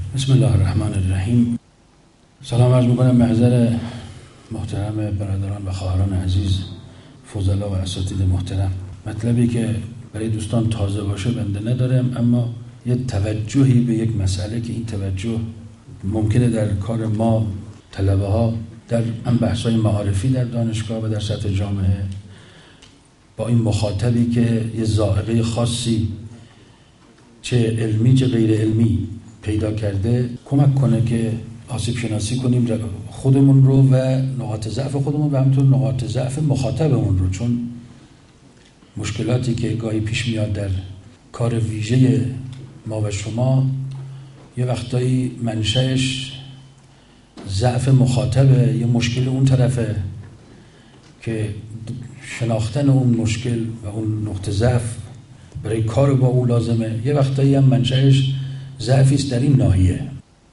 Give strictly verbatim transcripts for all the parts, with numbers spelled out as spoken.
بسم الله الرحمن الرحیم. سلام عرض میکنم محضر محترم برادران و خواهران عزیز، فضلا و اساتید محترم. مطلبی که برای دوستان تازه باشه بنده ندارم، اما یه توجهی به یک مسئله که این توجه ممکنه در کار ما طلبه ها در بحث‌های معارفی در دانشگاه و در سطح جامعه با این مخاطبی که یه ذائقه خاصی چه علمی چه غیر علمی پیدا کرده کمک کنه که آسیب شناسی کنیم خودمون رو و نقاط ضعف خودمون و همینطور نقاط ضعف مخاطبمون رو، چون مشکلاتی که گاهی پیش میاد در کار ویژه ما و شما یه وقتایی منشأش ضعف مخاطبه، یه مشکل اون طرفه که شناختن اون مشکل و اون نقطه ضعف برای کار با اون لازمه، یه وقتایی هم منشأش ضعفی است در این ناحیه.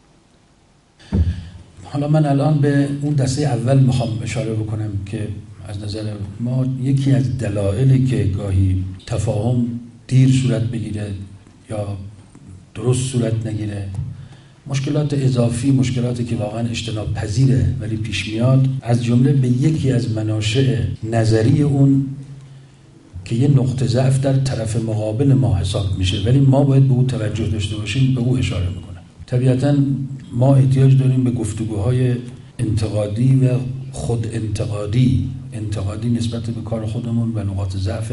حالا من الان به اون دسته اول میخوام اشاره بکنم که از نظر ما یکی از دلایلی که گاهی تفاهم دیر صورت بگیره یا درست صورت نگیره، مشکلات اضافی، مشکلاتی که واقعا اجتناب پذیره ولی پیش میاد، از جمله به یکی از مناشأ نظری اون که یه نقطه ضعف در طرف مقابل ما حساب میشه ولی ما باید به او توجه داشته باشیم، به او اشاره میکنم. طبیعتاً ما احتیاج داریم به گفتگوهای انتقادی و خود انتقادی انتقادی نسبت به کار خودمون و نقاط ضعف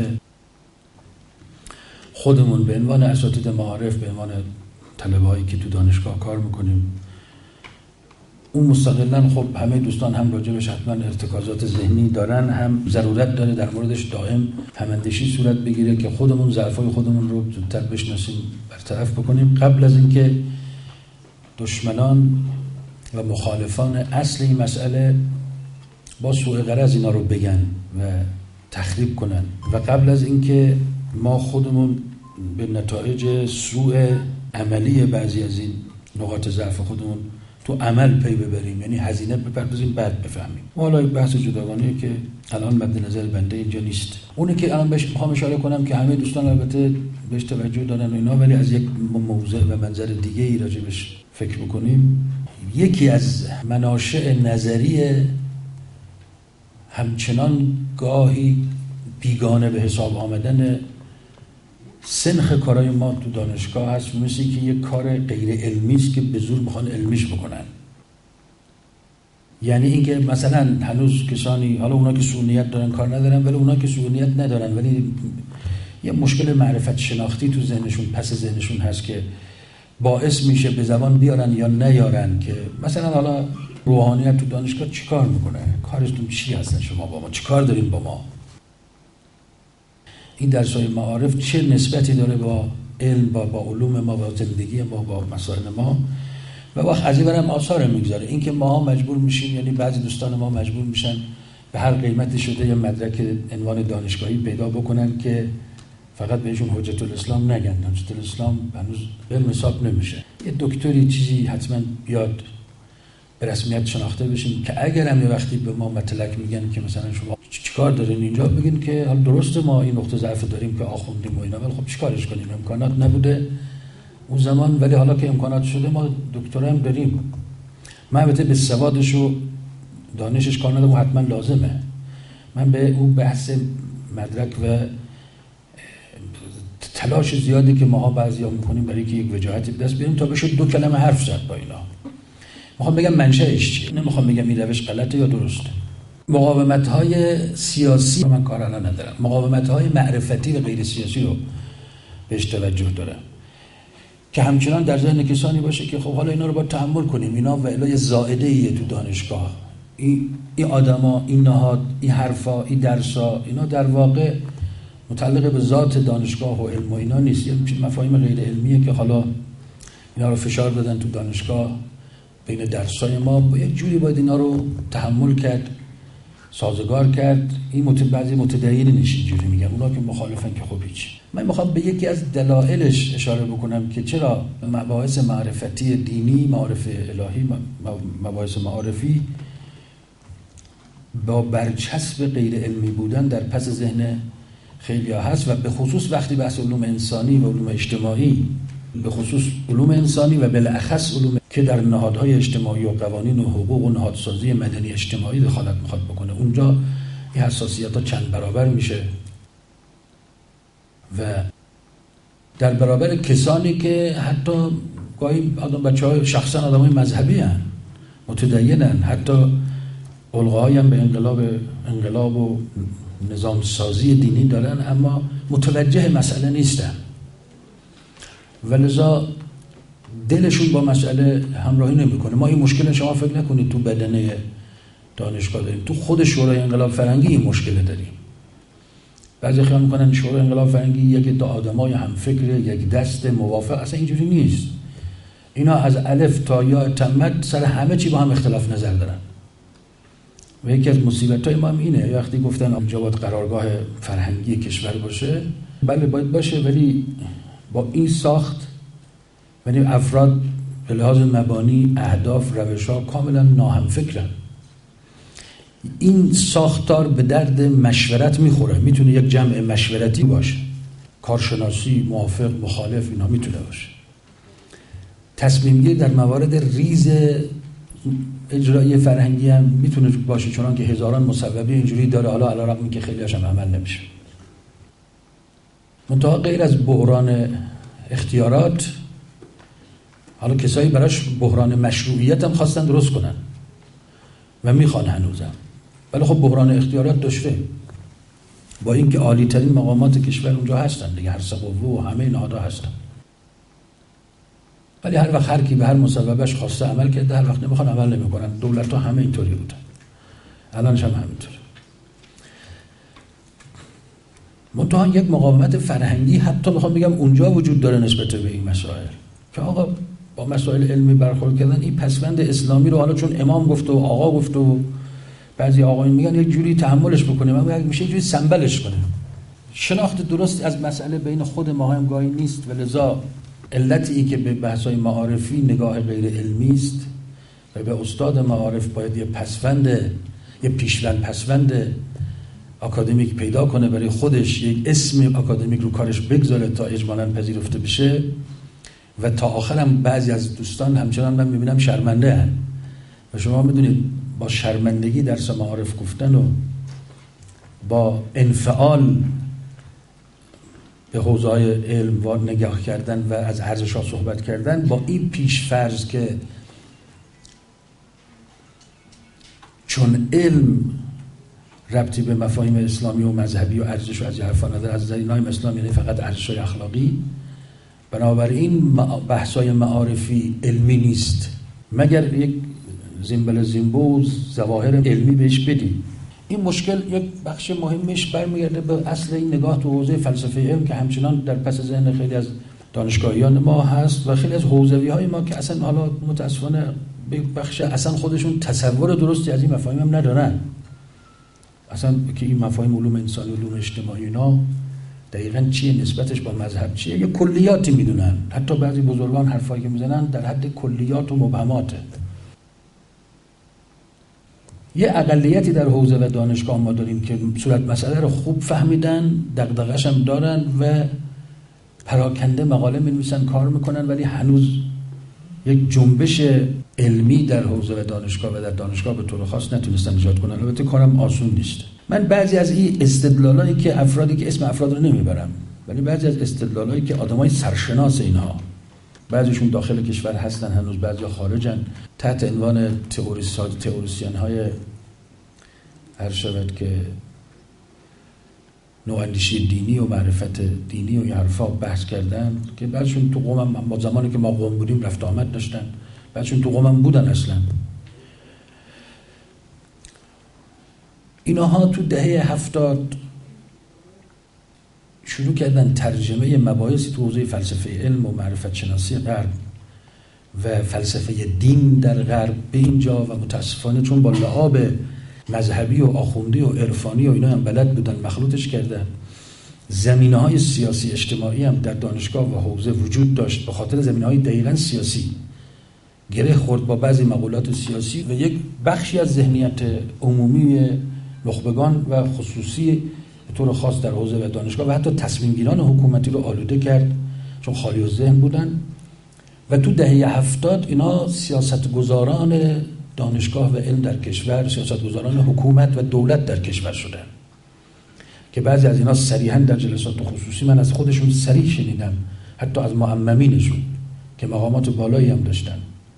خودمون به عنوان اساتید معارف، به عنوان طلبه‌هایی که تو دانشگاه کار میکنیم. اون مستقلاً خب همه دوستان هم راجبش حتما ارتکازات ذهنی دارن، هم ضرورت داره در موردش دائم هماندیشی صورت بگیره که خودمون ضعف‌های خودمون رو زودتر بشناسیم، برطرف بکنیم قبل از اینکه دشمنان و مخالفان اصل این مسئله با سوء غرض اینا رو بگن و تخریب کنن و قبل از اینکه ما خودمون به نتایج سوء عملی بعضی از این نقاط ضعف خودمون تو عمل پی ببریم، یعنی هزینه بپردازیم بعد بفهمیم. حالا یک بحث جداگانه که الان مد نظر بنده اینجا نیست. اونه که الان بهش میخوام اشاره کنم که همه دوستان البته بهش توجه دارن و اینا، ولی از یک موضوع و منظر دیگه ای راجبش فکر بکنیم. یکی از مناشأ نظری همچنان گاهی بیگانه به حساب آمدن سنخ کارهای ما تو دانشگاه هست، مثل که یک کار غیر علمی است که به زور میخوان علمیش بکنن. یعنی اینکه مثلا هنوز کسانی، حالا اونا که سوء نیت دارن کار ندارن، ولی اونا که سوء نیت ندارن ولی یه مشکل معرفت شناختی تو ذهنشون، پس ذهنشون هست که باعث میشه به زبان بیارن یا نیارن که مثلا حالا روحانیت تو دانشگاه چیکار میکنه، کارتون چی هستن شما با ما، چیکار دارین با ما، این درس‌های معارف چه نسبتی داره با علم، با با علوم ما، با زندگی ما، با مسائل ما، و وقت از این برم آثار میگذاره. این که ما مجبور میشیم، یعنی بعضی دوستان ما مجبور میشن به هر قیمتی شده یه مدرک عنوان دانشگاهی پیدا بکنن که فقط بهشون حجت الاسلام نگن. حجت الاسلام هنوز علم حساب نمیشه. یه دکتری چیزی حتما بیاد به رسمیت شناخته بشیم که اگر هم یه وقتی به ما مطلق میگن که مثلا شما چیکار دارین اینجا، بگین که حالا درسته ما این نقطه ضعف داریم که آخوندیم و اینا، ولی خب چیکارش کنیم، امکانات نبوده اون زمان، ولی حالا که امکانات شده ما دکترا هم داریم. من البته به سوادش و دانشش کار ندارم و حتما لازمه. من به اون بحث مدرک و تلاش زیادی که ماها بعضیا میکنیم برای که یک وجاهتی به دست بیاریم تا بشه دو کلمه حرف زد با اینا. میخوام بگم منشأش چیه، نمیخوام بگم این روش غلطه یا درسته. مقاومت‌های سیاسی من کار الان ندارم، مقاومت‌های معرفتی و غیر سیاسی رو بهش توجه دارم که همچنان در ذهن کسانی باشه که خب حالا اینا رو باید تحمل کنیم، اینا وعلای زائده‌ایه تو دانشگاه، این این آدما، این نهاد، این حرفا، این درسا، اینا در واقع متعلق به ذات دانشگاه و علم و اینا نیست، یه مفاهیم غیر علمیه که حالا اینا رو فشار دادن تو دانشگاه بین درسای ما، با یک جوری باید اینا رو تحمل کرد، سازگار کرد. این مت بعضی متدین نیست اینجوری میگن، اونا که مخالفن که خب هیچ. من میخوام به یکی از دلایلش اشاره بکنم که چرا مباحث معرفتی دینی، معارف الهی، مباحث معارفی با برچسب غیر علمی بودن در پس ذهن خیلی ها هست و به خصوص وقتی بحث علوم انسانی و علوم اجتماعی به خصوص علوم انسانی و بالاخص علوم که در نهادهای اجتماعی و قوانین و حقوق و نهادسازی مدنی اجتماعی دخالت میخواد بکنه، اونجا این حساسیت‌ها چند برابر میشه و در برابر کسانی که حتی گاهی آدم بچه‌ها شخصا آدمای مذهبی هستند، متدینن، حتی القاهایی هم به انقلاب انقلاب و نظام سازی دینی دارن، اما متوجه مسئله نیستن و لذا دلشون با مسئله همراهی نمیکنه. ما این مشکل، شما فکر نکنید تو بدنه دانشگاه داریم، تو خود شورای انقلاب فرنگی این مشکل داریم. بعضی خیال میکنن شورای انقلاب فرنگی یک تا آدمای همفکر، یک دست موافق، اصلا اینجوری نیست. اینا از الف تا یا تمت سر همه چی با هم اختلاف نظر دارن و یکی از مصیبت‌های ما هم اینه. وقتی گفتن اینجا باید قرارگاه فرهنگی کشور باشه، بله باید باشه، ولی با این ساخت، یعنی افراد به لحاظ مبانی، اهداف، روش‌ها کاملا ناهمفکرن. این ساختار به درد مشورت میخوره، میتونه یک جمع مشورتی باشه، کارشناسی، موافق، مخالف، اینا میتونه باشه. تصمیم گیری در موارد ریز اجرایی فرهنگی هم میتونه باشه، چون که هزاران مسببی اینجوری داره، حالا علیرغم اینکه خیلی هاشم عمل نمیشه. منتها غیر از بحران اختیارات، حالا کسایی براش بحران مشروعیت هم خواستن درست کنن و میخوان هنوزم، ولی خب بحران اختیارات داشته، با اینکه عالی ترین مقامات کشور اونجا هستن دیگه، هر سه قوه و همه نهادها هستن، ولی هر وقت هر کی به هر مسببش خواسته عمل کرده، هر وقت نمیخوان عمل نمیکنن. دولت‌ها همه اینطوری بودن، الانش هم همینطوره. منتها یک مقاومت فرهنگی حتی میخوام بگم اونجا وجود داره نسبت به این مسائل، که آقا با مسائل علمی برخورد کردن، این پسوند اسلامی رو حالا چون امام گفت و آقا گفت و بعضی آقایون میگن یک جوری تحملش بکنه، من میگم میشه یک جوری سنبلش کنه. شناخت درست از مسئله بین خود ما هم گاهی نیست و لذا علتی که به بحث‌های معارفی نگاه غیر علمی است و به استاد معارف باید یه پسوند، یه پیشوند پسوند آکادمیک پیدا کنه برای خودش، یک اسم آکادمیک رو کارش بگذاره تا اجمالاً پذیرفته بشه و تا آخرم بعضی از دوستان همچنان من میبینم شرمنده هن و شما میدونید با شرمندگی درس معارف گفتن و با انفعال به حوزه‌های علم و نگاه کردن و از ارزش‌ها صحبت کردن، با این پیش فرض که چون علم ربطی به مفاهیم اسلامی و مذهبی و ارزش و از این حرفا نداره، از دینای اسلام یعنی فقط ارزش‌های اخلاقی، بنابراین بحث‌های معارفی علمی نیست مگر یک زنبل زنبوز ظواهر علمی بهش بدی. این مشکل یک بخش مهمش برمیگرده به اصل این نگاه تو حوزه فلسفه علم که همچنان در پس ذهن خیلی از دانشگاهیان ما هست و خیلی از حوزوی‌های ما که اصلا حالا متاسفانه به بخش اصلا خودشون تصور درستی از این مفاهیم هم ندارن، اصلا که این مفاهیم علوم انسانی و علوم اجتماعی اینا دقیقاً چیه، نسبتش با مذهب چیه، یه کلیاتی میدونن. حتی بعضی بزرگان حرفایی که میزنن در حد کلیات و مبهماته. یه اقلیتی در حوزه و دانشگاه ما داریم که صورت مسئله رو خوب فهمیدن، دغدغه‌اش هم دارن و پراکنده مقاله می‌نویسن، کار میکنن، ولی هنوز یک جنبش علمی در حوزه و دانشگاه و در دانشگاه به طور خاص نتونستن ایجاد کنن. البته کارم آسون نیست. من بعضی از این استدلالایی که افرادی که اسم افراد رو نمیبرم، ولی بعضی از استدلالایی که آدمای سرشناس اینها، بعضیشون داخل کشور هستن هنوز، بعضیا خارجن، تحت عنوان تئوریسات تئوریسین های هر شود که نواندیشی دینی و معرفت دینی و این حرفا بحث کردن که بعضیشون تو قومم، با زمانی که ما قوم بودیم رفت آمد داشتن، بعضیشون تو قومم بودن اصلا. اینها تو دهه هفتاد شروع کردن ترجمه مباحثی تو حوزه فلسفه علم و معرفت شناسی غرب و فلسفه دین در غرب به اینجا و متاسفانه چون با لعاب مذهبی و آخوندی و عرفانی و اینا هم بلد بودن مخلوطش کردن. زمینه‌های سیاسی اجتماعی هم در دانشگاه و حوزه وجود داشت، به خاطر زمینه‌های دقیقاً سیاسی گره خورد با بعضی مقولات سیاسی و یک بخشی از ذهنیت عمومی نخبگان و خصوصی به طور خاص در حوزه و دانشگاه و حتی تصمیم گیران حکومتی رو آلوده کرد. چون خالی الذهن بودن. و تو دهه هفتاد اینا سیاستگزاران دانشگاه و علم در کشور، سیاستگزاران حکومت و دولت در کشور شدن که بعضی از اینا صریحا در جلسات خصوصی من از خودشون صریح شنیدم، حتی از معممینشون که مقامات بالایی هم داشتن،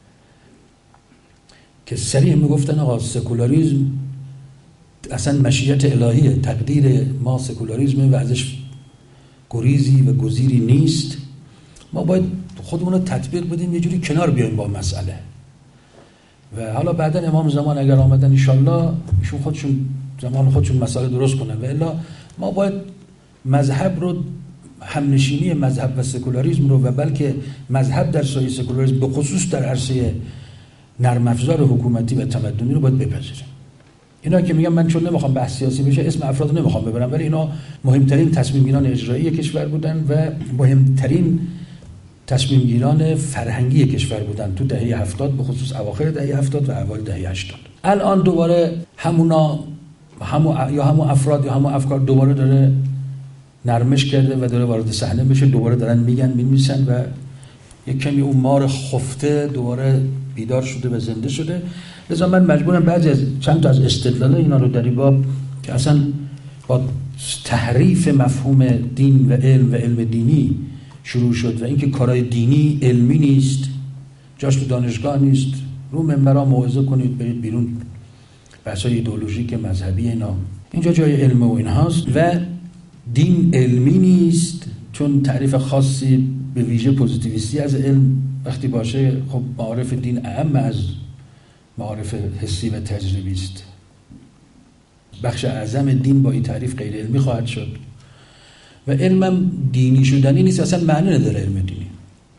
که صریح میگفتن آقا سکولاریسم اصلا مشیت الهیه، تقدیر ما سکولاریسمه و ازش گریزی و گزیری نیست، ما باید خودمون رو تطبیق بدیم، یه جوری کنار بیایم با مسئله. و حالا بعدا امام زمان اگر آمدن انشالله ایشون خودشون زمان خودشون مسئله درست کنن، و الا ما باید مذهب رو، همنشینی مذهب و سکولاریسم رو، و بلکه مذهب در سایه سکولاریسم به خصوص در عرصه نرم افزار حکومتی و تمدنی رو باید بپذیریم. اینا که میگم من چون نمیخوام بحث سیاسی بشه اسم افراد رو نمیخوام ببرم، ولی اینا مهمترین تصمیم گیران اجرایی کشور بودن و مهمترین تصمیم گیران فرهنگی کشور بودن تو دهه هفتاد، به خصوص اواخر دهه هفتاد و اوایل دهه هشتاد. الان دوباره همونا همون یا همون افراد یا همون افکار دوباره داره نرمش کرده و داره وارد صحنه بشه، دوباره دارن میگن می‌نویسن و یک کمی اون مار خفته دوباره بیدار شده و زنده شده. لذا من مجبورم بعضی از چند تا از استدلالای اینا رو در این باب که اصلا با تحریف مفهوم دین و علم و علم دینی شروع شد و اینکه کارهای دینی علمی نیست، جاش تو دانشگاه نیست، رو منبرها موعظه کنید برید بیرون، بحثای ایدئولوژیک مذهبی اینا، اینجا جای علم و اینهاست و دین علمی نیست، چون تعریف خاصی به ویژه پوزیتیویستی از علم وقتی باشه خب معارف دین اهم از معارف حسی و تجربی است. بخش اعظم دین با این تعریف غیر علمی خواهد شد و علمم دینی شدنی نیست، اصلا معنی نداره علم دینی.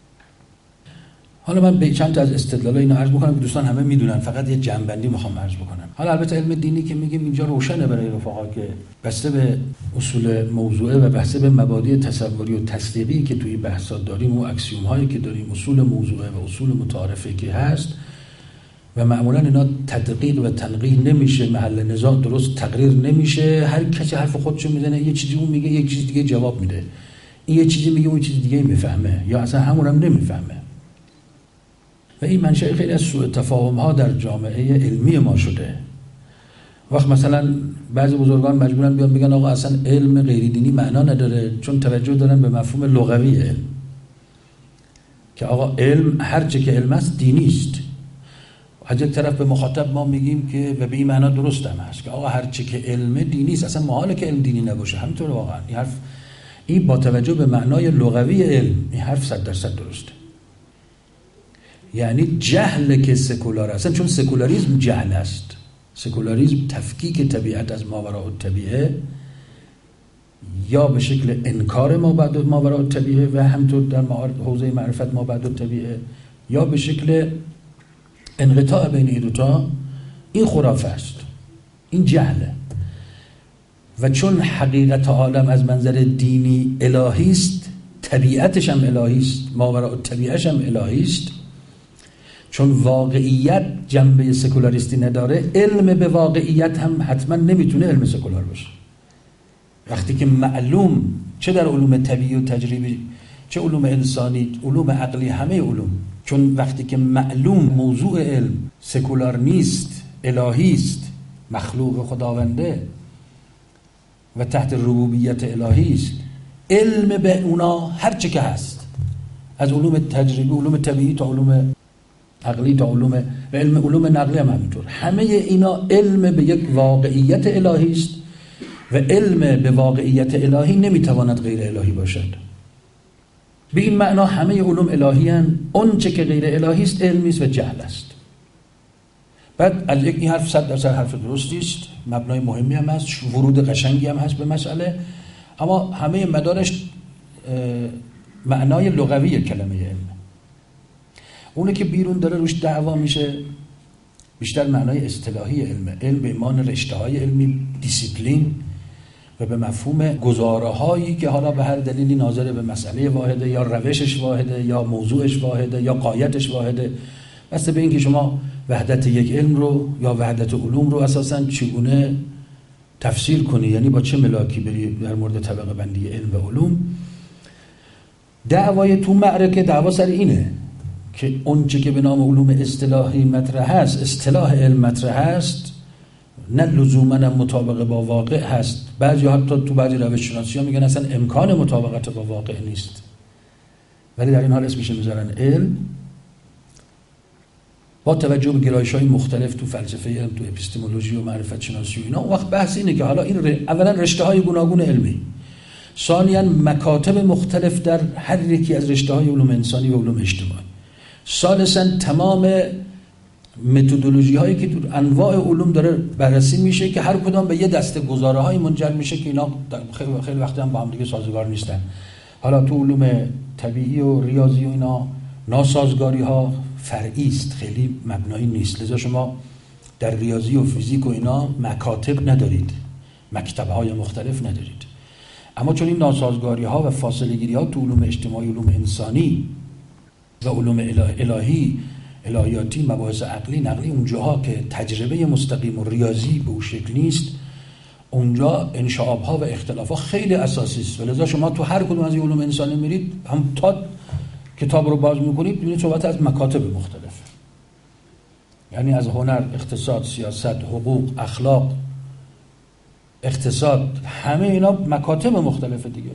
حالا من به چند تا از استدلال‌ها اینو عرض بکنم که دوستان همه میدونن، فقط یه جنبندی میخوام عرض بکنم. حالا البته علم دینی که میگیم اینجا روشنه برای رفقا که بسته به اصول موضوعه و بسته به مبادی تصوری و تصدیقی که توی بحثات داریم و اکسیوم هایی که داریم، اصول موضوعه و اصول متعارفه که هست و معمولا اینا تدقیق و تنقیح نمیشه، محل نزاع درست تقریر نمیشه، هر کسی حرف خودشو میزنه، یه چیزی اون میگه یک چیز دیگه جواب میده، این یه چیزی میگه اون چیز دیگه میفهمه یا اصلا همون هم نمیفهمه. و این منشأ خیلی از سوء تفاهم ها در جامعه علمی ما شده. وقت مثلا بعضی بزرگان مجبورن بیان بگن آقا اصلا علم غیر دینی معنا نداره، چون توجه دارن به مفهوم لغوی علم که آقا علم هر چه که علم است دینی است. از یک طرف به مخاطب ما میگیم که و به این معنا درست هم هست که آقا هر چه که علم دینی است، اصلا محاله که علم دینی نباشه. همینطور واقعا این حرف، این با توجه به معنای لغوی علم این حرف صد درصد درسته. یعنی جهل که سکولار است، چون سکولاریسم جهل است. سکولاریسم تفکیک طبیعت از ماوراء الطبیعه یا به شکل انکار ما بعد ماوراء الطبیعه و همطور در حوزه معرفت ما بعد الطبیعه یا به شکل انقطاع بین این دوتا. این خرافه است، این جهله. و چون حقیقت عالم از منظر دینی الهی است، طبیعتش هم الهی است، ماوراء الطبیعهش هم الهی است، چون واقعیت جنبه سکولاریستی نداره، علم به واقعیت هم حتما نمیتونه علم سکولار باشه. وقتی که معلوم، چه در علوم طبیعی و تجربی، چه علوم انسانی، علوم عقلی، همه علوم، چون وقتی که معلوم موضوع علم سکولار نیست، الهی است، مخلوق خداونده و تحت ربوبیت الهی است، علم به اونا هر چه که هست، از علوم تجربی، علوم طبیعی تا علوم عقلی تا علوم و علم علوم نقلی هم همینطور، همه اینا علم به یک واقعیت الهی است و علم به واقعیت الهی نمیتواند غیر الهی باشد. به این معنا همه علوم الهی هستند، اون چه که غیر الهی است علمی است و جهل است. بعد از یک این حرف صد درصد حرف درستی است، مبنای مهمی هم هست، ورود قشنگی هم هست به مسئله، اما همه مدارش معنای لغوی کلمه علم. اونه که بیرون داره روش دعوا میشه بیشتر معنای اصطلاحی علم. علم به مان رشته‌های علمی، دیسیپلین و به مفهوم گزاره‌هایی که حالا به هر دلیلی ناظر به مسئله واحده یا روشش واحده یا موضوعش واحده یا غایتش واحده، بسته به این که شما وحدت یک علم رو یا وحدت علوم رو اساساً چگونه تفسیر کنی، یعنی با چه ملاکی بری در مورد طبقه بندی علم و علوم. دعوای تو معرکه دعوا سر اینه که اون چه که به نام علوم اصطلاحی مطرح هست، اصطلاح علم مطرح هست، نه لزوما مطابق با واقع هست. بعضی حتی تو بعضی روش شناسی ها میگن اصلا امکان مطابقت با واقع نیست، ولی در این حال اسمش میذارن علم. با توجه به گرایش‌های مختلف تو فلسفه علم، تو اپیستمولوژی و معرفت شناسی و اینا، اون وقت بحث اینه که حالا این ر... اولا رشته‌های گوناگون علمی، ثانیاً مکاتب مختلف در هر یکی از رشته‌های علوم انسانی و علوم اجتماعی، ثالثاً تمام متدولوژی هایی که تو انواع علوم داره بررسی میشه که هر کدام به یه دسته گزاره های منجر میشه که اینا خیلی خیلی وقتی هم با هم دیگه سازگار نیستن. حالا تو علوم طبیعی و ریاضی و اینا ناسازگاری ها فرعی است، خیلی مبنایی نیست. لذا شما در ریاضی و فیزیک و اینا مکاتب ندارید، مکتب های مختلف ندارید. اما چون این ناسازگاری ها و فاصله گیری ها تو علوم اجتماعی، علوم انسانی و علوم الهی، الهیاتی، مباحث عقلی، نقلی، اونجاها که تجربه مستقیم و ریاضی به اون شکل نیست، اونجا انشعاب ها و اختلاف ها خیلی اساسی است. ولذا شما تو هر کدوم از این علوم انسانی میرید، هم تا کتاب رو باز میکنید ببینید صحبت از مکاتب مختلف، یعنی از هنر، اقتصاد، سیاست، حقوق، اخلاق، اقتصاد، همه اینا مکاتب مختلفه دیگه.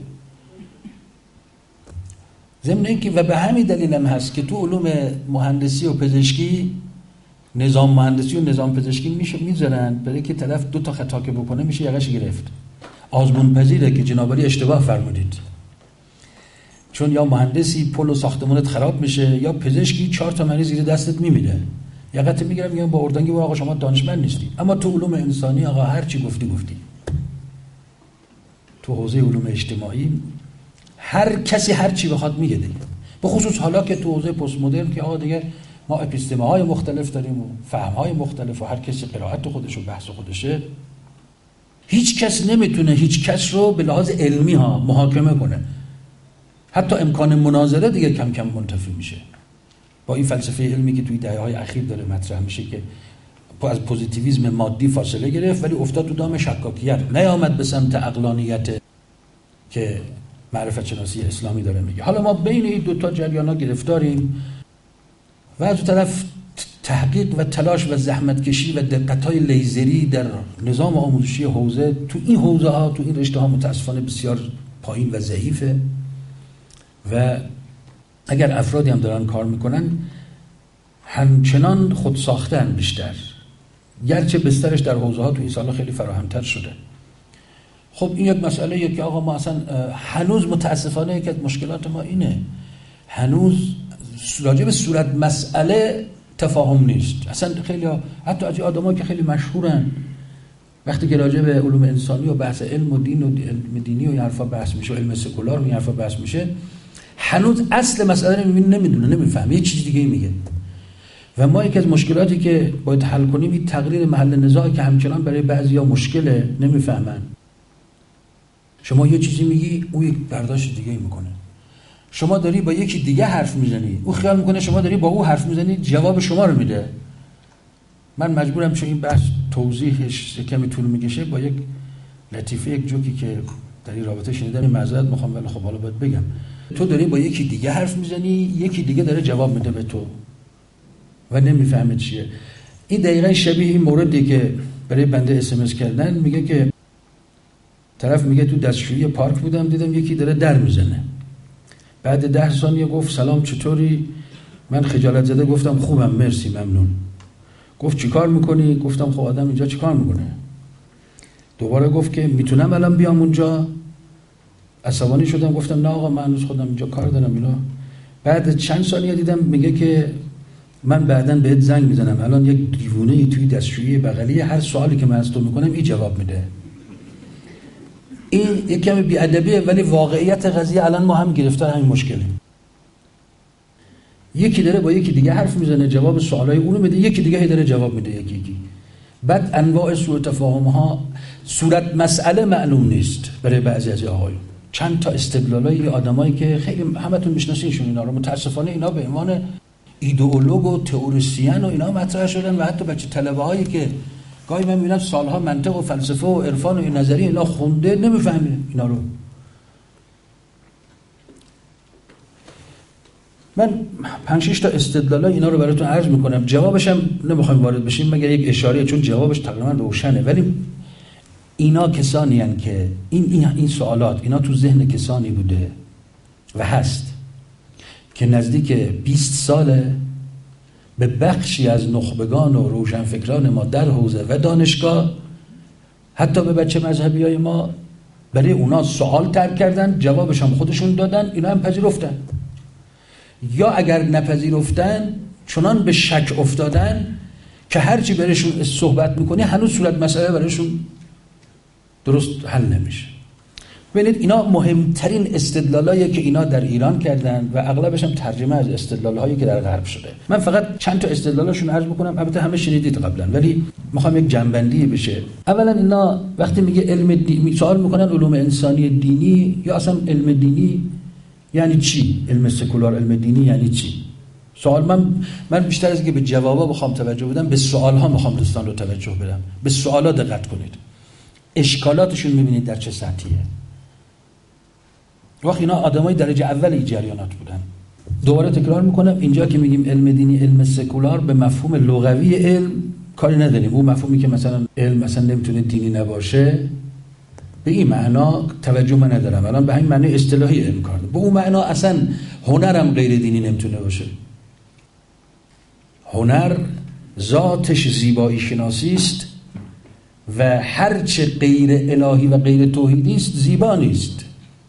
ضمن اینکه و به همین دلیل هم هست که تو علوم مهندسی و پزشکی نظام مهندسی و نظام پزشکی میشه میذارن برای که طرف دو تا خطا که بکنه میشه یقش گرفت. آزمون پذیره که جنابالی اشتباه فرمودید، چون یا مهندسی پل و ساختمانت خراب میشه یا پزشکی چهار تا مریض زیر دستت میمیره، یقت میگیرن میگن با اردنگی و آقا شما دانشمند نیستی. اما تو علوم انسانی آقا هر چی گفتی گفتی. تو حوزه علوم اجتماعی هر کسی هر چی بخواد میگه دیگه، به خصوص حالا که تو حوزه پست مدرن که آقا دیگه ما اپیستمه های مختلف داریم و فهم های مختلف و هر کسی قرائت خودش و بحث خودشه، هیچ کس نمیتونه هیچ کس رو به لحاظ علمی ها محاکمه کنه. حتی امکان مناظره دیگه کم کم منتفی میشه با این فلسفه علمی که توی دهه‌های اخیر داره مطرح میشه که از پوزیتیویسم مادی فاصله گرفت ولی افتاد تو دام شکاکیت، نیامد به سمت عقلانیت که معرفت شناسی اسلامی داره میگه. حالا ما بین این دو تا جریانا گرفتاریم و از طرف تحقیق و تلاش و زحمت کشی و دقت‌های لیزری در نظام آموزشی حوزه تو این حوزه ها، تو این رشته ها متاسفانه بسیار پایین و ضعیفه و اگر افرادی هم دارن کار میکنن همچنان خود ساختن بیشتر، گرچه بسترش در حوزه ها تو این سالا خیلی فراهمتر شده. خب این یک مسئله یه که آقا ما اصلا هنوز متاسفانه یکی از مشکلات ما اینه، هنوز راجع به صورت مسئله تفاهم نیست. اصلا خیلی ها حتی از آدمایی که خیلی مشهورن وقتی که راجع به علوم انسانی و بحث علم و دین و علم دینی و این حرفا بحث میشه، علم سکولار و این حرفا بحث میشه، هنوز اصل مسئله رو نمیدونه، نمیفهمه، یه چیز دیگه میگه. و ما یک از مشکلاتی که باید حل کنیم این تقریر محل نزاع که همچنان برای بعضیا مشکله، نمیفهمن. شما یه چیزی میگی او یک برداشت دیگه میکنه، شما داری با یکی دیگه حرف میزنی او خیال میکنه شما داری با او حرف میزنی جواب شما رو میده. من مجبورم چون این بحث توضیحش کمی طول میکشه با یک لطیفه، یک جوکی که در این رابطه شنیدم معذرت میخوام ولی خب حالا باید بگم. تو داری با یکی دیگه حرف میزنی، یکی دیگه داره جواب میده به تو و نمیفهمه چیه. این دقیقاً شبیه این موردی که برای بنده اس ام اس کردن، میگه که طرف میگه تو دستشویی پارک بودم دیدم یکی داره در میزنه، بعد ده ثانیه گفت سلام چطوری؟ من خجالت زده گفتم خوبم مرسی ممنون. گفت چیکار میکنی؟ گفتم خب آدم اینجا چیکار میکنه؟ دوباره گفت که میتونم الان بیام اونجا؟ عصبانی شدم گفتم نه آقا من هنوز خودم اینجا کار دارم اینا. بعد چند ثانیه دیدم میگه که من بعداً بهت زنگ میزنم، الان یک دیوونه ای توی دستشویی بغلی هر سوالی که من از تو میکنم این جواب میده. این یک کمی بی‌ادبیه ولی واقعیت قضیه الان ما هم گرفتار همین مشکله. یکی داره با یکی دیگه حرف میزنه جواب سوالای اون رو میده، یکی دیگه هی داره جواب میده یکی یکی. بعد انواع سوء تفاهم ها، صورت مسئله معلوم نیست برای بعضی از آقایون. چند تا استدلالای آدمایی که خیلی همتون میشناسینشون اینا رو، متاسفانه اینا به عنوان ایدئولوگ و تئوریسین و اینا مطرح شدن و حتی بچه طلبه هایی که گاهی من میبینم سالها منطق و فلسفه و عرفان و این نظریه اینا خونده نمیفهمه اینا رو. من پنج شش تا استدلال اینا رو براتون عرض میکنم، جوابش هم نمیخوایم وارد بشیم مگر یک اشاره، چون جوابش تقریبا روشنه. ولی اینا کسانی هستند که این این این سوالات اینا تو ذهن کسانی بوده و هست که نزدیک بیست ساله به بخشی از نخبگان و روشنفکران ما در حوزه و دانشگاه، حتی به بچه مذهبی های ما، برای اونا سوال طرح کردن، جوابش هم خودشون دادن، اینا هم پذیرفتن. یا اگر نپذیرفتن چنان به شک افتادن که هرچی برشون صحبت میکنی هنوز صورت مسئله برشون درست حل نمیشه. ببینید اینا مهمترین استدلالایی که اینا در ایران کردن و اغلبش هم ترجمه از استدلالایی که در غرب شده. من فقط چند تا استدلالاشون عرض میکنم، البته همه شنیدید قبلا، ولی میخوام یک جنبندی بشه. اولا اینا وقتی میگه علم دینی، سوال میکنن علوم انسانی دینی یا اصلا علم دینی یعنی چی؟ علم سکولار علم دینی یعنی چی؟ سوال من من بیشتر از اینکه به جوابا بخوام توجه بدم، به سوال‌ها میخوام دوستان رو توجه بدم. به سوالا دقت کنید. اشکالاتشون میبینید در چه سطحیه. وقت اینا آدمای درجه اولی جریانات بودن. دوباره تکرار میکنم، اینجا که میگیم علم دینی علم سکولار به مفهوم لغوی علم کاری نداریم. اون مفهومی که مثلا علم مثلا نمیتونه دینی نباشه، به این معنا توجه من ندارم. الان به همین معنی اصطلاحی علم کار دارم. به اون معنا اصلا هنرم غیر دینی نمیتونه باشه. هنر ذاتش زیبایی شناسی است و هرچه غیر الهی و غیر توحیدی است زیبا نیست.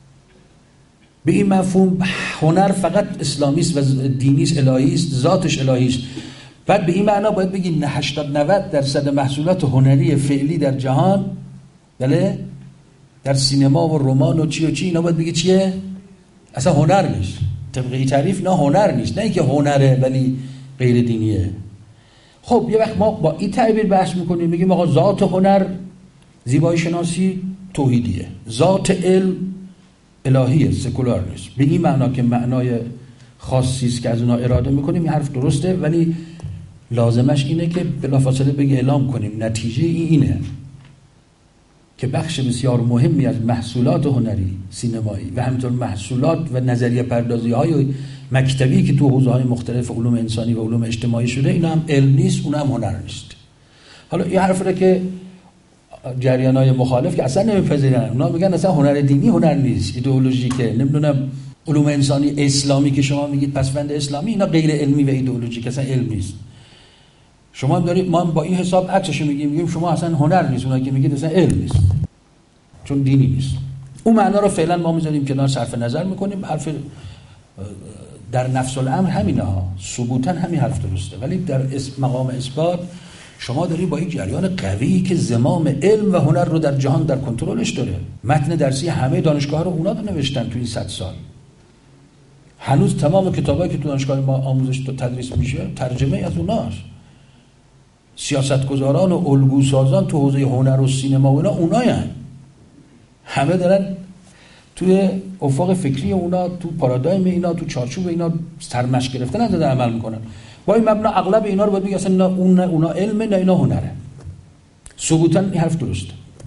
به این مفهوم هنر فقط اسلامی است و دینی است، الهی است، ذاتش الهی است. بعد به این معنا باید بگیم هشتاد نود درصد محصولات هنری فعلی در جهان، بله، در سینما و رمان و چی و چی، اینا باید بگی چیه؟ اصلا هنر نیست. طبق این تعریف نه هنر نیست، نه اینکه هنره ولی غیر دینیه. خب یه وقت ما با این تعبیر بحث میکنیم، میگیم آقا ذات هنر زیبایی شناسی توحیدیه، ذات علم الهیه، سکولار نیست. به این معنا که معنای خاصی است که از اونها اراده میکنیم، این حرف درسته، ولی لازمش اینه که بلافاصله بگی اعلام کنیم نتیجه این اینه که بخش بسیار مهمی از محصولات هنری سینمایی و همینطور محصولات و نظریه پردازی های مکتبی که تو حوزه‌های مختلف علوم انسانی و علوم اجتماعی شده، اینا هم علم نیست، اون هم هنر نیست. حالا این حرف رو که جریان‌های مخالف که اصلا نمیپذیرن، اونا میگن اصلا هنر دینی هنر نیست، ایدئولوژی که نمیدونم علوم انسانی اسلامی که شما میگید پسوند اسلامی، اینا غیر علمی و ایدئولوژی که اصلا علم نیست. شما دارید، ما با این حساب عکسش میگیم، میگیم شما اصلا هنر نیست، اونایی که میگید اصلا علم نیست چون دینی نیست. اون معنا رو فعلا ما میذاریم کنار، صرف نظر میکنیم. حرف در نفس الامر همینه ها، ثبوتا همین حرف درسته، ولی در مقام اثبات شما داری با یک جریان قوی که زمام علم و هنر رو در جهان در کنترلش داره. متن درسی همه دانشگاه‌ها رو اونا رو نوشتن تو این صد سال. هنوز تمام کتابایی که تو دانشگاه ما آموزش و تدریس میشه ترجمه از اوناست. سیاستگزاران و الگوسازان تو حوزه هنر و سینما و اینا اوناین. همه دارن توی افق فکری اونا، تو پارادایم اینا، تو چارچوب اینا سرمشق گرفتن از دارن عمل میکنن. با این مبنا اغلب اینا رو باید بگی اصلا اون اونا علم نه اینا هنره. ثبوتا این حرف درسته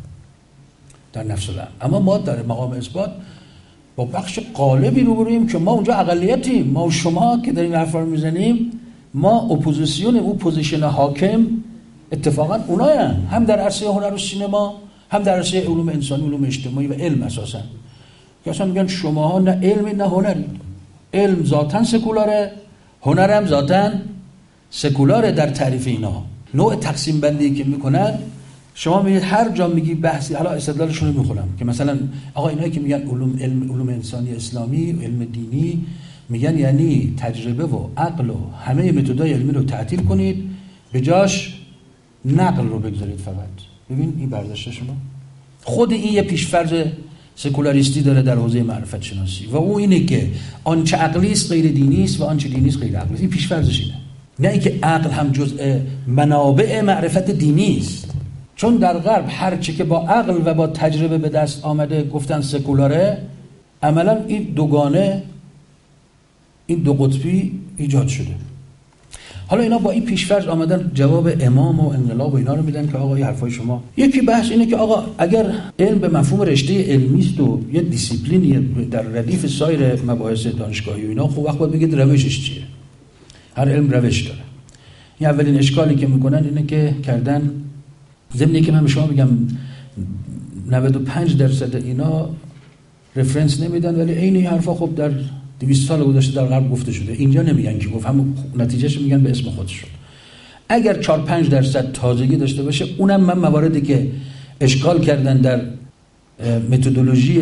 در نفس الامر. اما ما در مقام اثبات با بخش غالبی روبرویم که ما اونجا اقلیتیم. ما و شما که داریم حرفا رو میزنیم، ما اپوزیسیون، اون پوزیشن حاکم اتفاقا اونایان، هم در عرصه هنر و سینما، هم در عرصه علوم انسانی، علوم اجتماعی و علم اساسا. که اصلا میگن شماها نه علمی نه هنری. علم ذاتاً سکولاره، هنر هم ذاتاً سکولاره در تعریف اینا. نوع تقسیم بندی که میکنن، شما میگید هر جا میگی بحثی، حالا استدلالشون رو میخونم که مثلا آقا اینایی که میگن علوم علم علوم انسانی اسلامی، علم دینی، میگن یعنی تجربه و عقل و همه متدای علمی رو تعطیل کنید، به جاش نقل رو بگذارید فقط. ببین این برداشت شما. خود این یه پیشفرض سکولاریستی داره در حوزه معرفت شناسی و او اینه که آنچه عقلی است غیر دینی است و آنچه دینی است غیر عقلی است. این پیشفرضش اینه. نه اینکه عقل هم جزء منابع معرفت دینی است. چون در غرب هر چی که با عقل و با تجربه به دست آمده گفتن سکولاره، عملا این دوگانه، این دو قطبی ایجاد شده. حالا اینا با این پیش‌فرض آمدن جواب امام و انقلاب و اینا رو میدن که آقا این حرفای شما. یکی بحث اینه که آقا اگر علم به مفهوم رشته علمی است و یه دیسیپلینی در ردیف سایر مباحث دانشگاهی و اینا، خب وقت باید بگید روشش چیه. هر علم روش داره. این اولین اشکالی که میکنن اینه که کردن ضمن که من به شما میگم نود و پنج درصد اینا رفرنس نمیدن، ولی عین این حرفا خب در دویست سال گذشته در غرب گفته شده. اینجا نمیگن که گفت، هم نتیجهش میگن به اسم خودشون. اگر چهار پنج درصد تازگی داشته باشه، اونم من مواردی که اشکال کردن در متدولوژی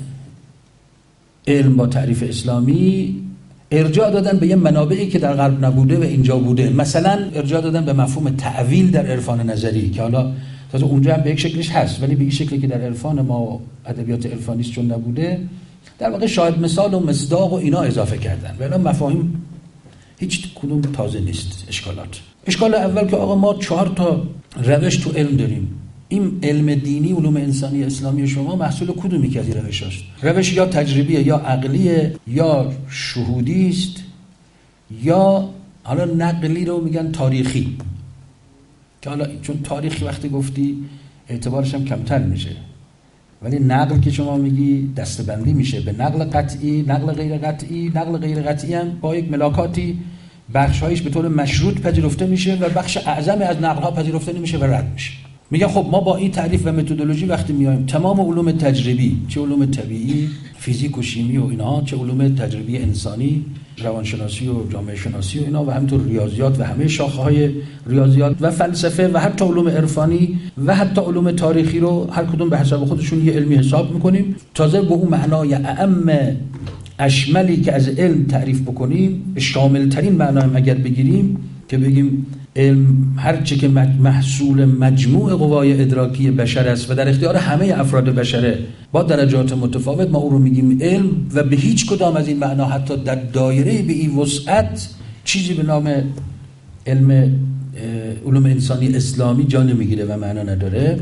علم با تعریف اسلامی ارجاع دادن به یه منابعی که در غرب نبوده و اینجا بوده. مثلا ارجاع دادن به مفهوم تعویل در عرفان نظری که حالا تازه اونجا هم به یک شکلش هست، ولی به این شکلی که در عرفان ما ادبیات عرفانی است چون نبوده، در واقع شاهد مثال و مصداق و اینا اضافه کردن. ولی مفاهیم هیچ کدوم تازه نیست. اشکالات اشکال اول که آقا ما چهار تا روش تو علم داریم. این علم دینی، علوم انسانی اسلامی شما محصول کدومی که از این روش هست؟ روش یا تجربیه یا عقلیه یا شهودی است یا حالا نقلی رو میگن تاریخی، که حالا چون تاریخی وقتی گفتی اعتبارش هم کمتر میشه، ولی نقل که شما میگی دسته‌بندی میشه به نقل قطعی، نقل غیر قطعی. نقل غیر قطعی هم با یک ملاکاتی بخش‌هایش به طور مشروط پذیرفته میشه و بخش اعظم از نقل‌ها پذیرفته نمیشه و رد میشه. میگه خب ما با این تعریف و متدولوژی وقتی میایم تمام علوم تجربی، چه علوم طبیعی، فیزیک و شیمی و اینا، چه علوم تجربی انسانی، روانشناسی و جامعه شناسی و اینا، و همینطور ریاضیات و همه شاخه‌های ریاضیات و فلسفه و حتی علوم عرفانی و حتی علوم تاریخی رو هر کدوم به حساب خودشون یه علمی حساب میکنیم. تازه به اون معنای اعم اشملی که از علم تعریف بکنیم، شامل ترین معنای اگر بگیریم که بگیم علم هر چه که محصول مجموع قوای ادراکی بشر است و در اختیار همه افراد بشره با درجات متفاوت، ما او رو میگیم علم. و به هیچ کدام از این معنا حتی در دایره به این وسعت چیزی به نام علم علوم انسانی اسلامی جا نمیگیره و معنا نداره.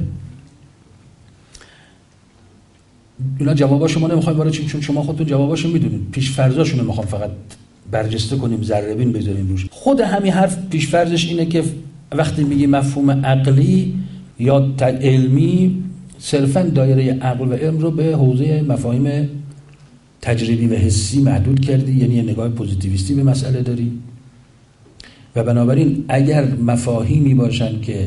اینا جواباشو ما نمیخوایم وارد چون شما خودتون جواباشو میدونید، پیش فرضاشون رو میخوام فقط برجسته کنیم، ذره بین بذاریم روش. خود همین حرف پیش فرضش اینه که وقتی میگی مفهوم عقلی یا علمی، صرفا دایره عقل و علم رو به حوزه مفاهیم تجربی و حسی محدود کردی، یعنی یه نگاه پوزیتیویستی به مسئله داری. و بنابراین اگر مفاهیمی باشن که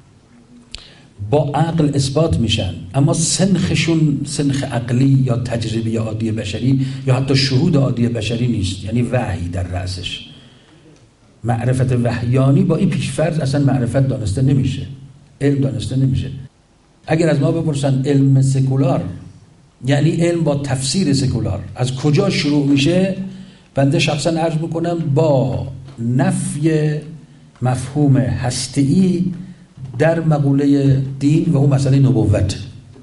با عقل اثبات میشن اما سنخشون سنخ عقلی یا تجربی عادی بشری یا حتی شهود عادی بشری نیست، یعنی وحی در رأسش، معرفت وحیانی، با این پیشفرض اصلا معرفت دانسته نمیشه، علم دانسته نمیشه. اگر از ما بپرسن علم سکولار یعنی علم با تفسیر سکولار از کجا شروع میشه، بنده شخصا عرض میکنم با نفی مفهوم هسته‌ای در مقوله دین و اون مسئله نبوت.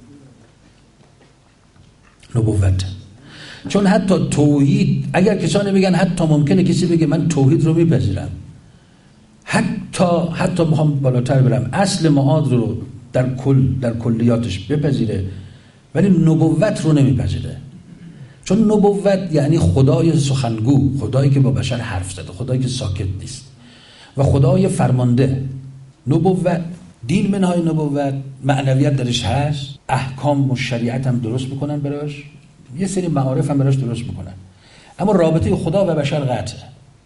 نبوت چون حتی توحید، اگر کسانی بگن حتی ممکنه کسی بگه من توحید رو میپذیرم، حتی حتی میخوام بالاتر برم، اصل معاد رو در کل در کلیاتش بپذیره، ولی نبوت رو نمیپذیره. چون نبوت یعنی خدای سخنگو، خدایی که با بشر حرف زده، خدایی که ساکت نیست و خدای فرمانده. نبوت، دین منهای نبوت، معنویت درش هست، احکام و شریعت هم درست میکنن براش، یه سری معارف هم براش درست میکنن، اما رابطه خدا و بشر قطعه.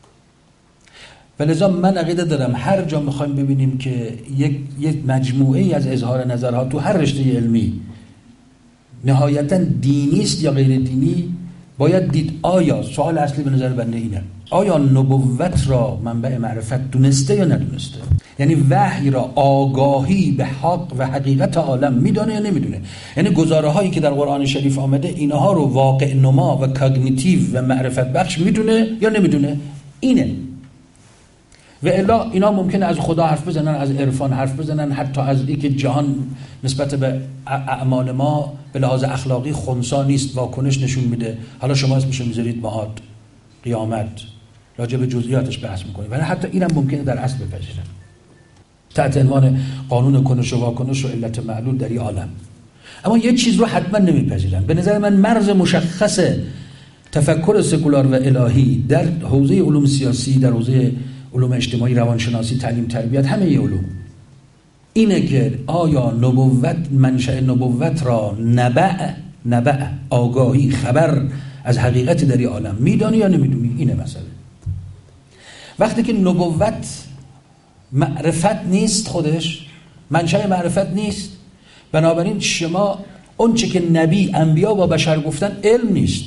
و لذا من عقیده دارم هر جا میخوایم ببینیم که یک یک مجموعه از اظهار نظرها تو هر رشته علمی نهایتاً دینی است یا غیر دینی، باید دید آیا، سوال اصلی به نظر بنده اینه، آیا نبوت را منبع معرفت دونسته یا ندونسته؟ یعنی وحی را آگاهی به حق و حقیقت عالم میدونه یا نمیدونه؟ یعنی گزاره هایی که در قرآن شریف آمده اینها رو واقع نما و کاگنیتیو و معرفت بخش میدونه یا نمیدونه؟ اینه. و الا اینا ممکنه از خدا حرف بزنن، از عرفان حرف بزنن، حتی از اینکه جهان نسبت به اعمال ما به لحاظ اخلاقی خنثی نیست، واکنش نشون میده. حالا شما اسمشو میذارید معاد، قیامت، راجع به جزئیاتش بحث میکنید، ولی حتی اینم ممکنه در اصل بپذیرن تحت عنوان قانون کنش و واکنش و علت معلول در این عالم. اما یه چیز رو حتما نمیپذیرن. به نظر من مرز مشخص تفکر سکولار و الهی در حوزه علوم سیاسی، در حوزه علوم اجتماعی، روانشناسی، تعلیم، تربیت، همه ای علوم. اینه که آیا نبوت، منشأ نبوت را نبع نبع آگاهی، خبر از حقیقت در این عالم میدانی یا نمیدونی؟ اینه مسئله. وقتی که نبوت معرفت نیست، خودش منشأ معرفت نیست، بنابراین شما اون چه که نبی، انبیا با بشر گفتن علم نیست،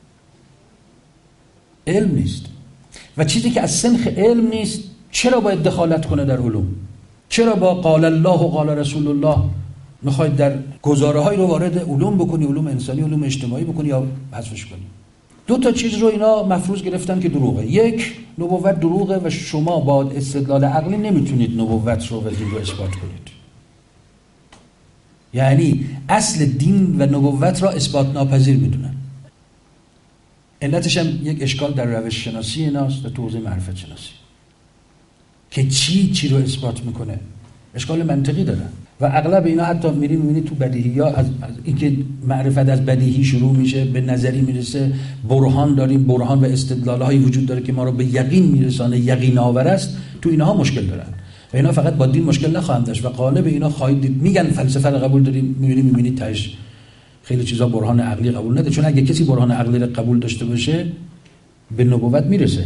علم نیست. و چیزی که از سنخ علم نیست چرا باید دخالت کنه در علوم؟ چرا با قال الله و قال رسول الله میخواید در گزاره های رو وارد علوم بکنی، علوم انسانی، علوم اجتماعی بکنی یا حذفش کنی؟ دو تا چیز رو اینا مفروض گرفتن که دروغه. یک، نبوت دروغه و شما با استدلال عقلی نمیتونید نبوت رو و دین رو اثبات کنید. یعنی اصل دین و نبوت را اثبات ناپذیر میدونن. علتش هم یک اشکال در روش شناسی ایناست و تو حوزه معرفت شناسی که چی چی رو اثبات میکنه، اشکال منطقی داره. و اغلب اینا حتی میریم میبینید تو بدیهی ها، از, از اینکه معرفت از بدیهی شروع میشه به نظری میرسه، برهان داریم، برهان و استدلال هایی وجود داره که ما رو به یقین میرسانه، یقین آور است، تو اینها مشکل دارن و اینا فقط با دین مشکل نخواهند داشت و غالب اینا خواهید دید. میگن فلسفه رو قبول داریم، میبینید میبینید تاش خیلی چیزا برهان عقلی قبول نده، چون اگه کسی برهان عقلی رو قبول داشته باشه به نبوت میرسه.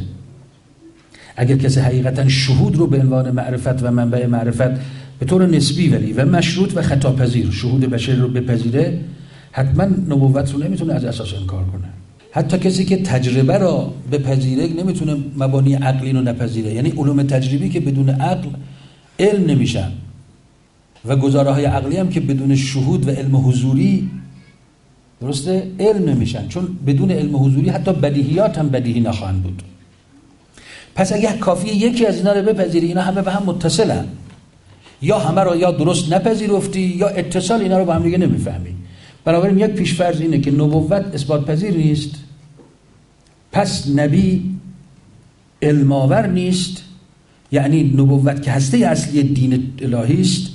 اگر کسی حقیقتا شهود رو به عنوان معرفت و منبع معرفت به طور نسبی ولی و مشروط و خطاپذیر شهود بشری رو بپذیره، حتما نبوت رو نمیتونه از اساس انکار کنه. حتی کسی که تجربه را بپذیره نمیتونه مبانی عقلی رو نپذیره. یعنی علوم تجربی که بدون عقل علم نمیشن و گزاره های عقلی هم که بدون شهود و علم حضوری درسته علم نمیشن، چون بدون علم حضوری حتی بدیهیات هم بدیهی نخواهند بود. پس اگه کافیه یکی از اینا رو بپذیری، اینا همه به هم متصلن، یا همه رو یا درست نپذیرفتی یا اتصال اینا رو با هم دیگه نمیفهمی. بنابراین یک پیشفرض اینه که نبوت اثبات پذیر نیست، پس نبی علم آور نیست، یعنی نبوت که هسته اصلی دین الهی است،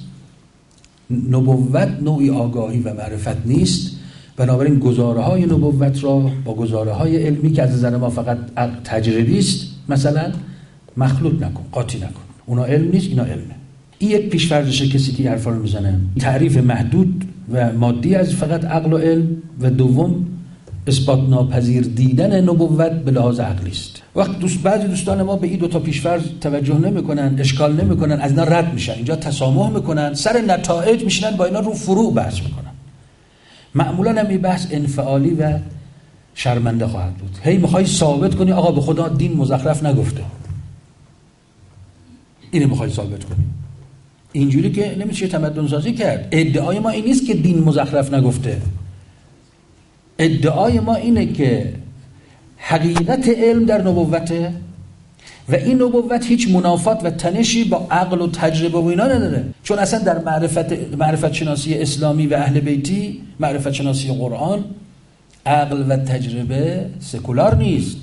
نبوت نوعی آگاهی و معرفت نیست. بنابراین گزاره های نبوت را با گزاره های علمی که از نظر ما فقط تجربی است مثلا مخلوط نکن، قاطی نکن. اونا علم نیست، اینا علمه. این یک پیش‌فرضشه کسی که حرفا رو میزنه. تعریف محدود و مادی از فقط عقل و علم، و دوم اثبات ناپذیر دیدن نبوت به لحاظ عقلی است. وقت دوست بعضی دوستان ما به این دو تا پیش‌فرض توجه نمیکنن، اشکال نمیکنن، از اینا رد میشن، اینجا تسامح میکنن، سر نتایج میشینن با اینا رو فروع بحث میکنن. معمولا هم این بحث انفعالی و شرمنده خواهد بود. هی میخوای ثابت کنی آقا به خدا دین مزخرف نگفته، اینو میخوای ثابت کنی. اینجوری که نمیشه تمدن سازی کرد. ادعای ما این نیست که دین مزخرف نگفته، ادعای ما اینه که حقیقت علم در نبوته و این نبوت هیچ منافات و تنشی با عقل و تجربه و اینا نداره. چون اصلا در معرفت معرفت شناسی اسلامی و اهل بیتی، معرفت شناسی قرآن، عقل و تجربه سکولار نیست.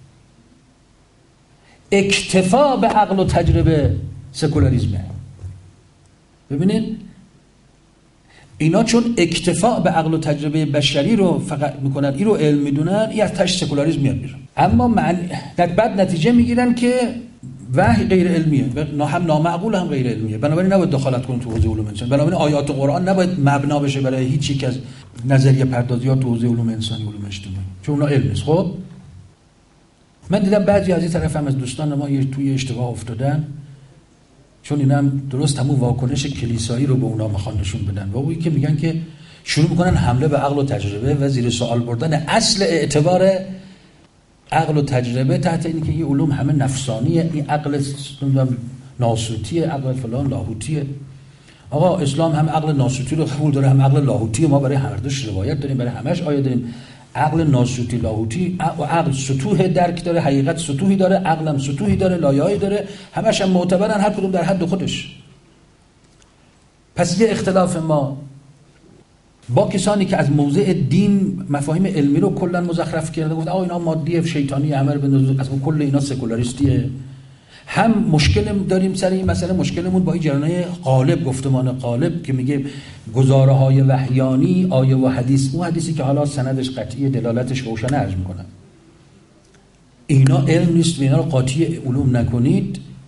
اکتفا به عقل و تجربه سکولاریسمه. ببینید اینا چون اکتفا به عقل و تجربه بشری رو فقط میکنن، این رو علم میدونن، این از تش سکولاریسم میاد بیرون. اما معنی بعد نتیجه میگیرن که وحی غیر علمیه و هم نامعقول هم غیر علمیه، بنابراین نباید دخالت کنن تو حوزه علوم انسانی. بنابراین آیات قرآن نباید مبنا بشه برای هیچ یک از نظریه پردازیات تو حوزه علوم انسانی، علوم اجتماعی، چون اونا علم نیست. خب من دیدم بعضی از این طرف هم از دوستان ما توی اشتباه افتادن، چون اینا هم درست همون واکنش کلیسایی رو به اونا میخوان نشون بدن و اونی که میگن که شروع میکنن حمله به عقل و تجربه و زیر سوال بردن اصل اعتبار عقل و تجربه تحت اینکه این علوم همه نفسانیه، این عقل ناسوتیه، عقل فلان لاهوتیه. آقا اسلام هم عقل ناسوتی رو قبول داره، هم عقل لاهوتی. ما برای هر دوش روایت داریم، برای همش آیه داریم. عقل ناسوتی لاهوتی، عقل سطوح درک داره، حقیقت سطوحی داره، عقلم سطوحی داره، لایه‌ای داره، همش هم معتبرن، هر کدوم در حد خودش. پس یه اختلاف ما با کسانی که از موضع دین مفاهیم علمی رو کلا مزخرف کردن، گفت آقا اینا مادیه، شیطانی، امر به نزول، اصلا کل اینا سکولاریستیه. هم مشکل داریم سر این مسئله، مشکلمون با این جریانه قالب، گفتمان قالب که میگه گزاره های وحیانی، آیه و حدیث، اون حدیثی که حالا سندش قطعی، دلالتش روشن عرض میکنن، اینا علم نیست و اینا رو قاطی علوم نکنید.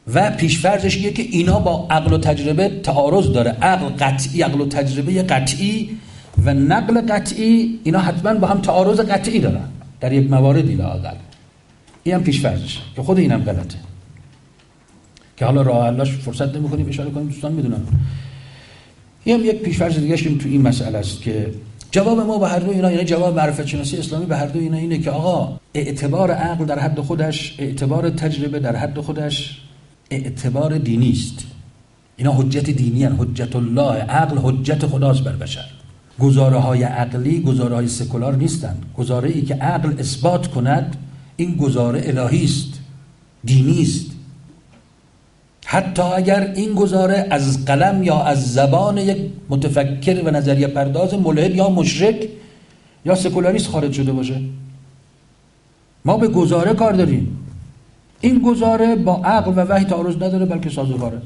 و پیشفرضش اینه که اینا با عقل و تجربه تعارض داره. عقل قطعی، عقل و تجربه قطعی و نقل قطعی، اینا حتما با هم تعارض قطعی دارن در یک مواردی لااقل. این هم پیشفرضش که خود اینم غلطه، که حالا راه حلش فرصت نمی‌کنیم اشاره کنیم، دوستان میدونن. این هم یک پیشفرض دیگه شیم تو این مسئله است که جواب ما به هر دو اینا، یعنی جواب معرفت شناسی اسلامی به هر دو اینا اینه که آقا اعتبار عقل در حد خودش، اعتبار تجربه در حد خودش اعتبار دینی است. اینا حجت دینی هستند، حجت الله. عقل حجت خداست بر بشر. گزاره های عقلی گزاره های سکولار نیستند. گزاره ای که عقل اثبات کند این گزاره الهی است، دینی است. حتی اگر این گزاره از قلم یا از زبان یک متفکر و نظریه پرداز ملحد یا مشرک یا سکولاریست خارج شده باشه. ما به گزاره کار داریم. این گزاره با عقل و وحی تعارض نداره، بلکه سازگاره.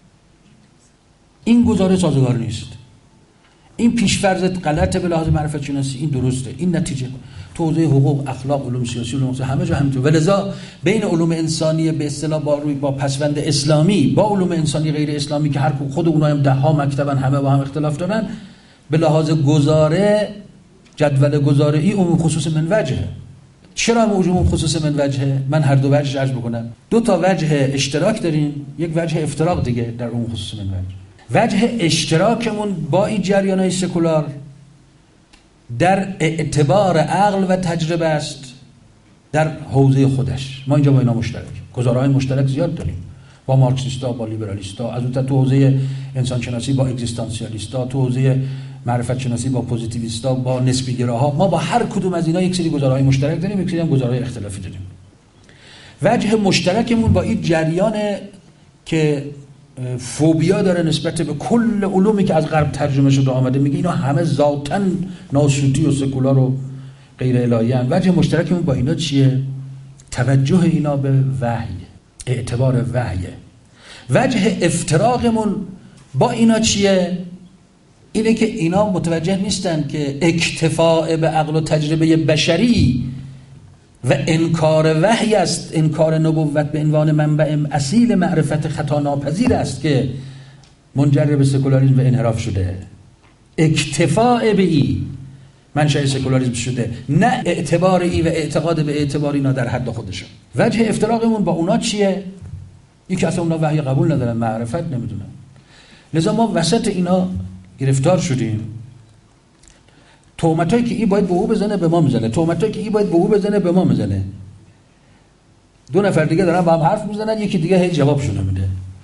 این گزاره سازگار نیست. این پیشفرضت غلطه به لحاظ معرفت شناسی، این درسته. این نتیجه تو حوزه حقوق، اخلاق، علوم سیاسی، علوم همه جا همینطور. ولذا بین علوم انسانی به اصطلاح با روی با پسوند اسلامی با علوم انسانی غیر اسلامی که هر خود اونها هم ده ها مکتبن، همه با هم اختلاف دارن، به لحاظ گزاره جدول گزاره ای عموم خصوص من وجهه. چرا عموم خصوص من وجهه؟ من هر دو وجه عرض بکنم. دو تا وجه اشتراک داریم، یک وجه افتراق دیگه در عموم خصوص من وجه. وجه اشتراکمون با این جریان‌های سکولار در اعتبار عقل و تجربه است در حوزه خودش. ما اینجا با اینا مشترک، گزاره‌های مشترک زیاد داریم، با مارکسیستا، با لیبرالیستا، از اون تو حوزه انسان شناسی با اگزیستانسیالیستا، تو حوزه معرفت شناسی با پوزیتیویستا، با نسبی گراها. ما با هر کدوم از اینا یک سری گزاره‌های مشترک داریم، یک سری هم گزاره‌های اختلافی داریم. وجه مشترکمون با این جریان که فوبیا داره نسبت به کل علومی که از غرب ترجمه شده آمده، میگه اینا همه ذاتاً ناسوتی و سکولار و غیر الهی ان. وجه مشترکمون با اینا چیه؟ توجه اینا به وحی، اعتبار وحی. وجه افتراقمون با اینا چیه؟ اینه که اینا متوجه نیستن که اکتفاء به عقل و تجربه بشری و انکار وحی است، انکار نبوت به عنوان منبع اصیل معرفت خطا ناپذیر است که منجر به سکولاریسم و انحراف شده. اکتفاء به ای منشأ سکولاریسم شده، نه اعتبار ای و اعتقاد به اعتبار اینا در حد خودشون. وجه افتراقمون با اونا چیه؟ یکی اصلا اونا وحی قبول ندارن، معرفت نمیدونن. لذا ما وسط اینا گرفتار شدیم. تهمتایی که این باید به او بزنه به ما میزنه، تهمتایی که این باید به او بزنه به ما میزنه. دو نفر دیگه دارن با هم حرف میزنن، یکی دیگه هیچ جوابشون نمیده.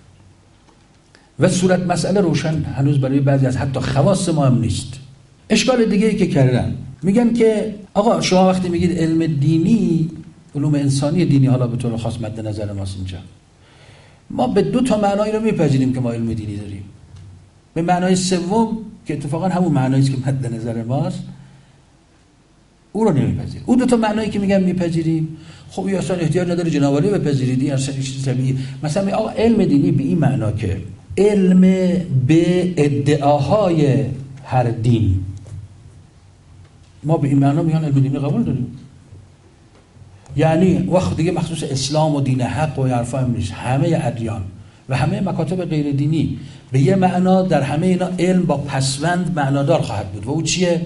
و صورت مسئله روشن هنوز برای بعضی از حتی خواص ما هم نیست. اشکال دیگه ای که کردن، میگن که آقا شما وقتی میگید علم دینی، علوم انسانی دینی، حالا به طور خاص مد نظر ماست اینجا، ما به دو تا معنایی رو میپذیریم که ما علم دینی داریم. به معنای سوم که اتفاقا همون معنایی است که مد نظر ماست، او رو نمیپذیریم. اون دو تا معنایی که میگم میپذیریم، خب یا اصلا احتیاج نداره جناب عالی بپذیرید، این اصلا چیز طبیعیه. مثلا آقا علم دینی به این معنا که علم به ادعاهای هر دین، ما به این معنا میگن علم دینی قبول داریم. یعنی وقت دیگه مخصوص اسلام و دین حق و حرفا هم نیست، همه ادیان و همه مکاتب غیر دینی به یه معنا در همه اینا علم با پسوند معنادار خواهد بود. و او چیه؟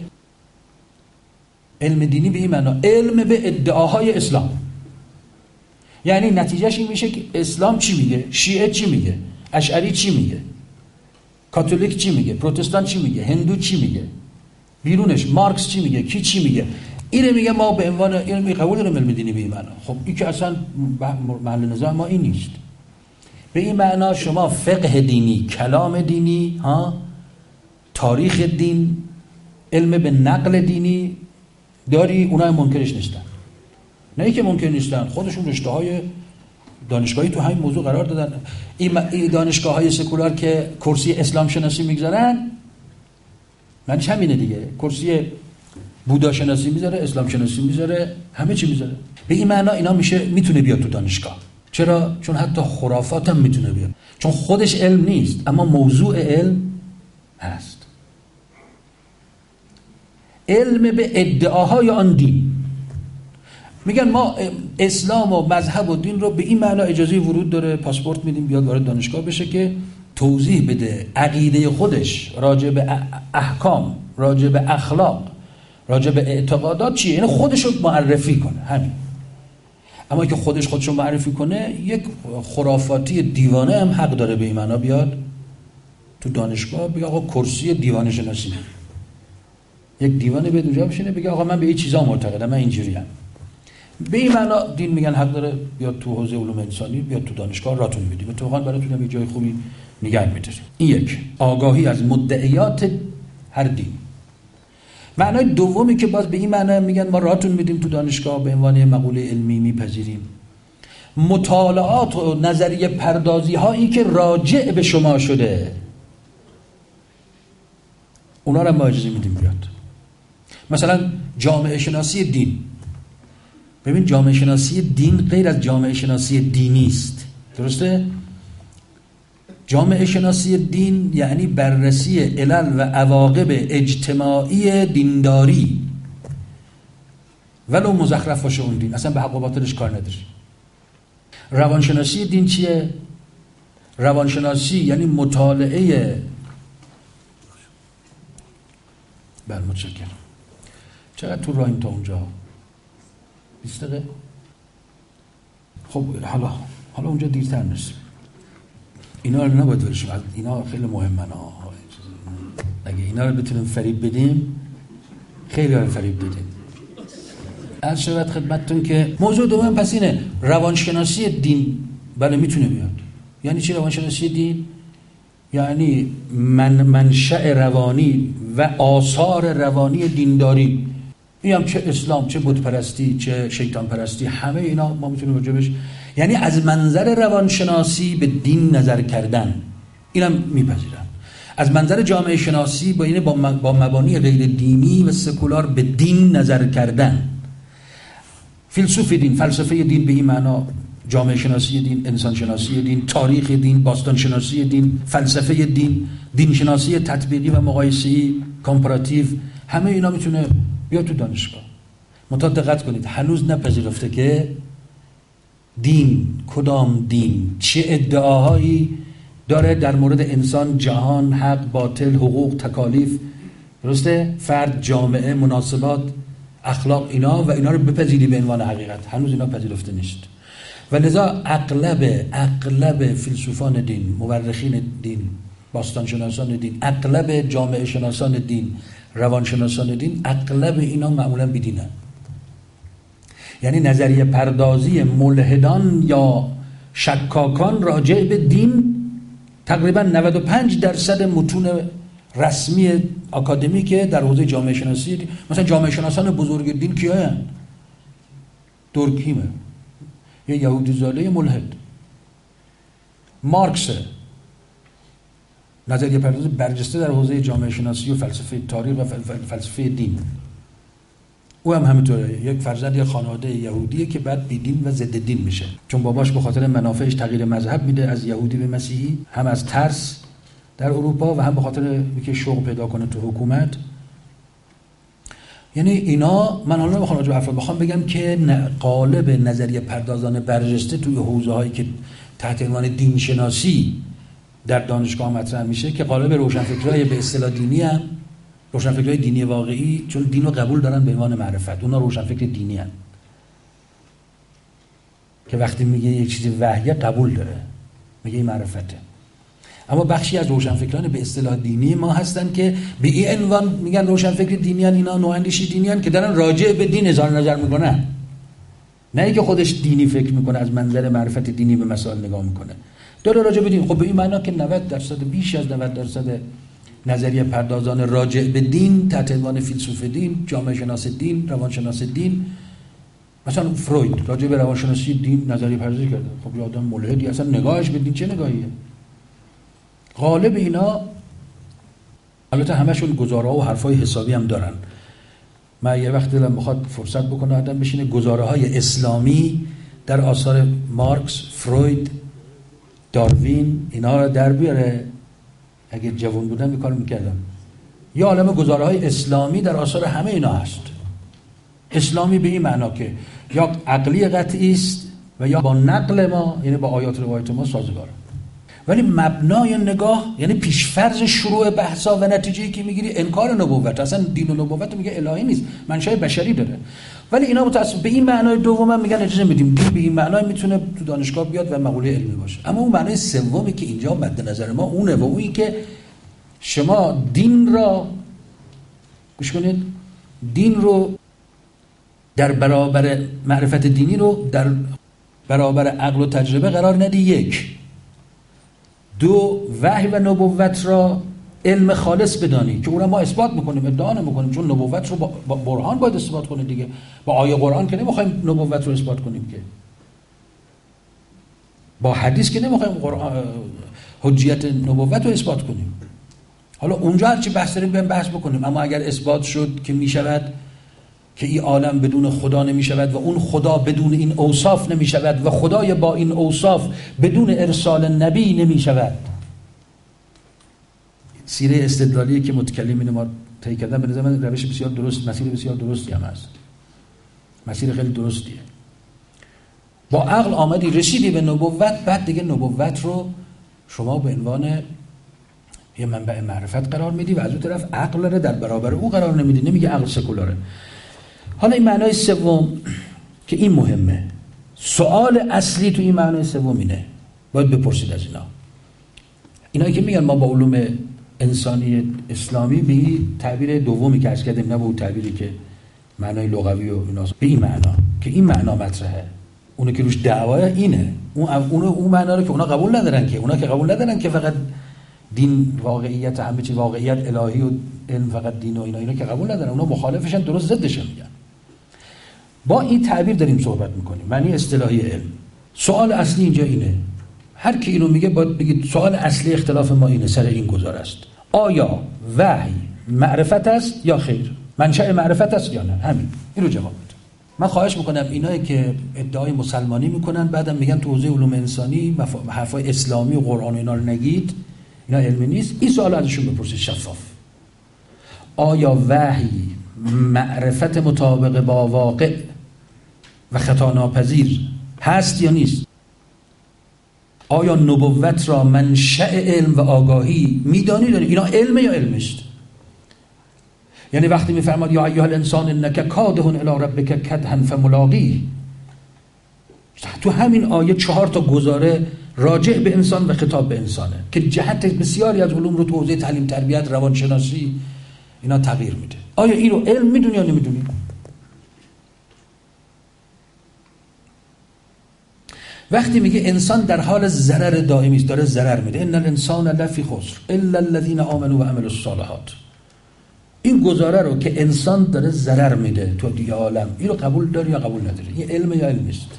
علم دینی به این معنا علم به ادعاهای اسلام. یعنی نتیجهش این میشه که اسلام چی میگه، شیعه چی میگه، اشعری چی میگه، کاتولیک چی میگه، پروتستان چی میگه، هندو چی میگه، بیرونش مارکس چی میگه، کی چی میگه. اینه میگه ما به عنوان علم قبول داریم علم دینی به این معنا. خب این که اصلا محل نظر ما این نیست. به این معنا شما فقه دینی، کلام دینی، ها، تاریخ دین، علم به نقل دینی داری، اونها منکرش نیستن. نه ای که منکر نیستن، خودشون رشته های دانشگاهی تو همین موضوع قرار دادن. این دانشگاه های سکولار که کرسی اسلام شناسی میگذارن، من همینه دیگه، کرسی بودا شناسی میذاره، اسلام شناسی میذاره، همه چی میذاره. به این معنا اینا میشه میتونه بیاد تو دانشگاه. چرا؟ چون حتی خرافات هم میتونه بیاد، چون خودش علم نیست اما موضوع علم هست. علم به ادعاهای آن دین. میگن ما اسلام و مذهب و دین رو به این معنا اجازه ورود داره، پاسپورت میدیم بیاد وارد دانشگاه بشه که توضیح بده عقیده خودش راجع به احکام، راجع به اخلاق، راجع به اعتقادات چیه، یعنی خودش رو معرفی کنه، همین. اما که خودش خودش رو معرفی کنه، یک خرافاتی دیوانه هم حق داره به این معنا بیاد تو دانشگاه بگه آقا کرسی دیوانه شناسی، یک دیوانه به اونجا بشینه بگه آقا من به این چیزا معتقدم، من اینجوریم. به این معنا دین میگن حق داره بیاد تو حوزه علوم انسانی، بیاد تو دانشگاه راتون میدیم، اتفاقا براتون هم یه جای خوبی نگه می‌داریم. این یک آگاهی از مدعیات هر دین. معنای دومی که باز به این معنی میگن ما راتون میدیم تو دانشگاه به عنوان مقوله علمی میپذیریم، مطالعات و نظریه پردازی هایی که راجع به شما شده اونا رو ما اجازه میدیم بیاد. مثلا جامعه شناسی دین. ببین جامعه شناسی دین غیر از جامعه شناسی دینی است، درسته؟ جامعه شناسی دین یعنی بررسی علل و عواقب اجتماعی دینداری، ولو مزخرف باشه اون دین، اصلا به حق و باطلش کار نداره. روانشناسی دین چیه؟ روانشناسی یعنی مطالعه. بله متشکرم. چقدر تو رایم تا اونجا؟ بیست دقیقه؟ خب حالا حالا اونجا دیرتر نرسیم. اینا رو نباید ورشیم، اینا خیلی مهمن ها. اگه اینا رو بتونیم فریب بدیم خیلی ها فریب بدیم. عرض شود خدمتتون که موضوع دوم پس اینه روانشناسی دین. بله میتونه بیاد. یعنی چی روانشناسی دین؟ یعنی من منشأ روانی و آثار روانی دینداری، این هم چه اسلام، چه بت پرستی، چه شیطان پرستی، همه اینا ما میتونیم راجبش، یعنی از منظر روانشناسی به دین نظر کردن، اینم میپذیرم. از منظر جامعه شناسی با این با مبانی غیر دینی و سکولار به دین نظر کردن. فیلسوف دین، فلسفه دین به این معنا، جامعه شناسی دین، انسان شناسی دین، تاریخ دین، باستان شناسی دین، فلسفه دین، دین شناسی تطبیقی و مقایسه‌ای، کامپاراتیو، همه اینا میتونه بیاد تو دانشگاه. منتها دقت کنید هنوز نپذیرفته که دین، کدام دین، چه ادعاهایی داره در مورد انسان، جهان، حق، باطل، حقوق، تکالیف، درسته؟ فرد، جامعه، مناسبات، اخلاق، اینا و اینا رو بپذیری به عنوان حقیقت. هنوز اینا پذیرفته نیست. و لذا اغلب اغلب فیلسوفان دین، مورخین دین، باستان شناسان دین، اغلب جامعه شناسان دین، روانشناسان دین، اغلب اینا معمولا بیدینن. یعنی نظریه پردازی ملحدان یا شکاکان راجع به دین تقریبا نود و پنج درصد متون رسمی آکادمیکه در حوزه جامعه شناسی دین. مثلا جامعه شناسان بزرگ دین کیا هستن؟ دورکهیمه، یه یهودی زاده ملحد. مارکس، نظریه پردازی برجسته در حوزه جامعه شناسی و فلسفه تاریخ و فلسفه دین. او هم همینطوره، یک فرزند یک خانواده یهودیه که بعد بیدین و ضد دین میشه، چون باباش به خاطر منافعش تغییر مذهب میده از یهودی به مسیحی، هم از ترس در اروپا و هم به خاطر اینکه شوق پیدا کنه تو حکومت. یعنی اینا، من حالا نمیخوام راجع به افراد بخوام بگم که قالب نظریه پردازان برجسته توی حوزه هایی که تحت عنوان دین شناسی در دانشگاه مطرح میشه که قالب روشنفکرای به اصطلاح دینی هم، روشنفکرای دینی واقعی، چون دین رو قبول دارن به عنوان معرفت، اونا روشنفکر دینی هستن که وقتی میگه یک چیزی وحیه قبول داره، میگه این معرفته. اما بخشی از روشنفکران به اصطلاح دینی ما هستن که به این عنوان میگن روشنفکر دینی هستن، اینا نواندیشی دینی هستن که دارن راجع به دین اظهار نظر میکنن، نه اینکه خودش دینی فکر میکنه، از منظر معرفت دینی به مسائل نگاه میکنه، داره راجع به دین. خب به این معنا که نود درصد، بیش از نود درصد نظریه پردازان راجع به دین تحت عنوان فیلسوف دین، جامعه شناس دین، روانشناس دین، مثلا فروید راجع به روانشناسی دین نظریه پردازی کرده. خب یه آدم ملحدی، اصلا نگاهش به دین چه نگاهیه؟ غالب اینا البته همشون گزاره و حرفای حسابی هم دارن. من یه وقت دلم بخواد فرصت بکنه آدم بشینه گزاره های اسلامی در آثار مارکس، فروید، داروین اینا رو در بیاره، اگه جوان بودم این کارو میکردم. یه عالمه گزاره های اسلامی در آثار همه اینا هست. اسلامی به این معنا که یا عقلی قطعی است و یا با نقل ما، یعنی با آیات روایت ما سازگاره. ولی مبنای نگاه، یعنی پیشفرض شروع بحثا و نتیجه‌ای که میگیری انکار نبوت. اصلا دین و نبوت میگه الهی نیست، منشأ بشری داره. ولی اینا متأسف به این معنای دوم هم میگن اجازه میدیم، دین به این معنای میتونه تو دانشگاه بیاد و مقوله علمی باشه. اما اون معنای سومی که اینجا مد نظر ما اونه و اون که شما دین را گوش کنید، دین رو در برابر معرفت دینی رو در برابر عقل و تجربه قرار ندی. یک. دو، وحی و نبوت را علم خالص بدانی که اون را ما اثبات میکنیم، ادعا نمیکنیم، چون نبوت رو با برهان باید اثبات کنیم دیگه. با آیه قرآن که نمیخوایم نبوت رو اثبات کنیم، که با حدیث که نمیخوایم قرآن حجیت نبوت رو اثبات کنیم. حالا اونجا هرچی بحث داریم بیایم بحث بکنیم، اما اگر اثبات شد که میشود که این عالم بدون خدا نمیشود و اون خدا بدون این اوصاف نمیشود و خدای با این اوصاف بدون ارسال نبی نمیشود. سیره استدلالی که متکلمین ما طی کردن به نظر من روش بسیار درست، مسیر بسیار درستی هم هست، مسیر خیلی درستیه. با عقل آمدی رسیدی به نبوت، بعد دیگه نبوت رو شما به عنوان یه منبع معرفت قرار میدی و از اون طرف عقل رو در برابر او قرار نمیدی، نمیگه عقل سکولاره. حالا این معنای سوم که این مهمه، سوال اصلی تو این معنای سوم اینه، باید بپرسید از اینا اینایی که میگن ما با علوم انسانی اسلامی به این تعبیر دومی که عرض کردیم، نه به اون تعبیری که معنای لغوی و ایناست، به این معنا که این معنا مطرحه، اونه که روش دعوای اینه، اون اون اون معنا رو که اونا قبول ندارن، که اونا که قبول ندارن که فقط دین واقعیت همه چی واقعیت الهی و علم فقط دین و اینا، اینا که قبول ندارن، اونا مخالفشن، درست ضدشن میگن. با این تعبیر داریم صحبت میکنیم، معنی اصطلاحی علم. سوال اصلی اینجا اینه، هر کی اینو میگه باید بگید سوال اصلی اختلاف ما اینه، سر این گذار است، آیا وحی معرفت است یا خیر، منشأ معرفت است یا نه، همین این رو جواب بده. من خواهش میکنم اینایی که ادعای مسلمانی میکنن بعدم میگن تو حوزه علوم انسانی حرفای اسلامی و قرآن و اینا رو نگید، اینا علمی نیست، این سوال ازشون بپرسید شفاف، آیا وحی معرفت مطابق با واقع و خطا ناپذیر هست یا نیست؟ آیا نبوت را منشأ علم و آگاهی میدانی داری؟ اینا علم یا علم است؟ یعنی وقتی میفرماد یا ایها الانسان انک کادح الی ربک کدحا فملاقیه، تو همین آیه چهار تا گزاره راجع به انسان و خطاب به انسانه که جهت بسیاری از علوم رو تو حوزه تعلیم تربیت روانشناسی اینا تغییر میده. آیا این رو علم میدونی یا نمیدونی؟ وقتی میگه انسان در حال ضرر دائمی است، داره ضرر میده، ان الانسان لفی خسر الا الذين آمنوا و عملوا الصالحات، این گزاره رو که انسان داره ضرر میده تو دیگه عالم، این رو قبول داری یا قبول نداری؟ این علم یا علم نیست؟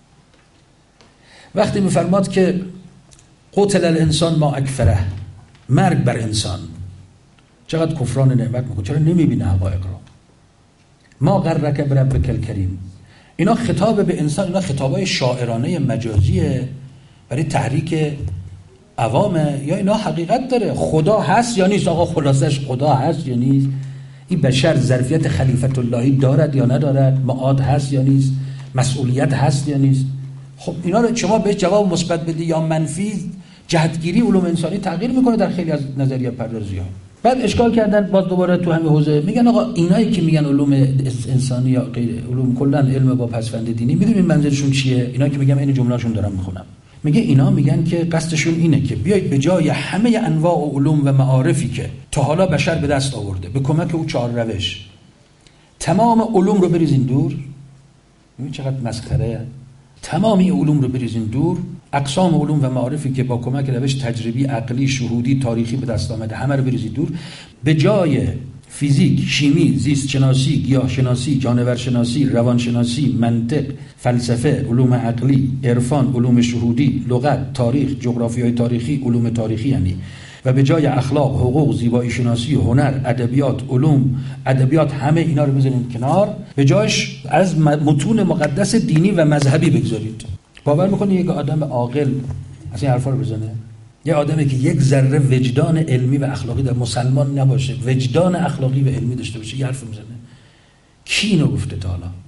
وقتی میفرماد که قتل الانسان ما اکفره، مرگ بر انسان، چقدر کفران نعمت میکنه، چرا نمیبینه حقایق رو؟ ما غرک بربک الکریم، اینا خطاب به انسان، اینا خطابای شاعرانه مجازیه برای تحریک عوامه یا اینا حقیقت داره؟ خدا هست یا نیست؟ آقا خلاصش خدا هست یا نیست؟ این بشر ظرفیت خلیفت اللهی دارد یا ندارد؟ معاد هست یا نیست؟ مسئولیت هست یا نیست؟ خب اینا رو شما بهش جواب مثبت بدی یا منفی، جهتگیری علوم انسانی تغییر میکنه در خیلی از نظریه پردازی‌ها. بعد اشکال کردن باز دوباره تو همین حوزه، میگن آقا اینایی که میگن علوم انسانی یا غیر علوم کلا علم با پسفند دینی، میدونین منظورشون چیه؟ اینا که میگم این جمله‌شون دارم میخونم، میگه اینا میگن که قصدشون اینه که بیایید به جای همه انواع و علوم و معارفی که تا حالا بشر به دست آورده به کمک او چهار روش، تمام علوم رو بریزین دور. ببین چقدر مسخره، تمامی علوم رو بریزین دور، اقسام علوم و معارفی که با کمک روش تجربی، عقلی، شهودی، تاریخی به دست آمده همه رو بریزید دور، به جای فیزیک، شیمی، زیست شناسی، گیاه شناسی، جانور شناسی، روان شناسی، منطق، فلسفه، علوم عقلی، عرفان، علوم شهودی، لغت، تاریخ، جغرافیای تاریخی، علوم تاریخی یعنی، و به جای اخلاق، حقوق، زیبایی شناسی، هنر، ادبیات، علوم، ادبیات، همه اینا رو بذارید کنار، به جایش از متون مقدس دینی و مذهبی بگذارید. باور میکنی یک آدم عاقل از این حرفا رو بزنه؟ یه آدمی که یک ذره وجدان علمی و اخلاقی در مسلمان نباشه، وجدان اخلاقی و علمی داشته باشه، یه حرف میزنه؟ کی اینو گفته تا حالا؟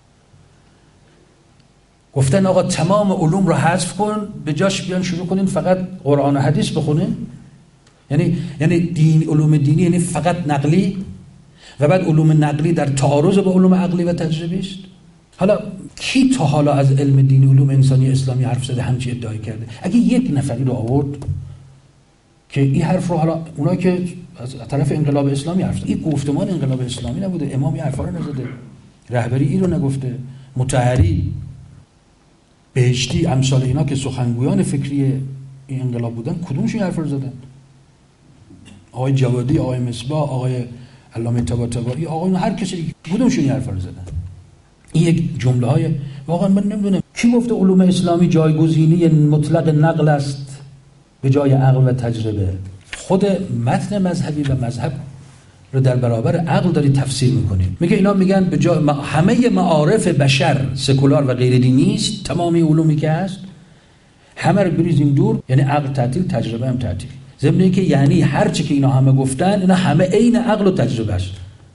گفتن آقا تمام علوم رو حذف کن، به جاش بیان شروع کنین فقط قرآن و حدیث بخونین. یعنی یعنی دین، علوم دینی یعنی فقط نقلی و بعد علوم نقلی در تعارض با علوم عقلی و تجربی است. حالا کی تا حالا از علم دینی، علوم انسانی اسلامی حرف زده همچی ادعای کرده؟ اگه یک نفری رو آورد که این حرف رو، حالا اونا که از طرف انقلاب اسلامی حرف زده، این گفتمان انقلاب اسلامی نبوده، امام این حرفا رو نزده، رهبری این رو نگفته، مطهری، بهشتی، امثال اینا که سخنگویان فکری این انقلاب بودن، کدومشون حرف رو زدن؟ آقای جوادی، آقای مصباح، آقای علامه طباطبایی، آقای هر کسی، کدومشون این حرف رو زدن؟ این یک جمله های واقعا من نمیدونم کی گفته علوم اسلامی جایگزینی مطلق نقل است به جای عقل و تجربه. خود متن مذهبی و مذهب رو در برابر عقل داری تفسیر میکنیم. میگه اینا میگن به جای همه معارف بشر سکولار و غیر دینی است، تمامی علومی که هست همه رو بریزیم دور، یعنی عقل تعطیل، تجربه هم تعطیل. ضمن اینکه یعنی هر چی که اینا همه گفتن اینا همه عین عقل و تجربه است.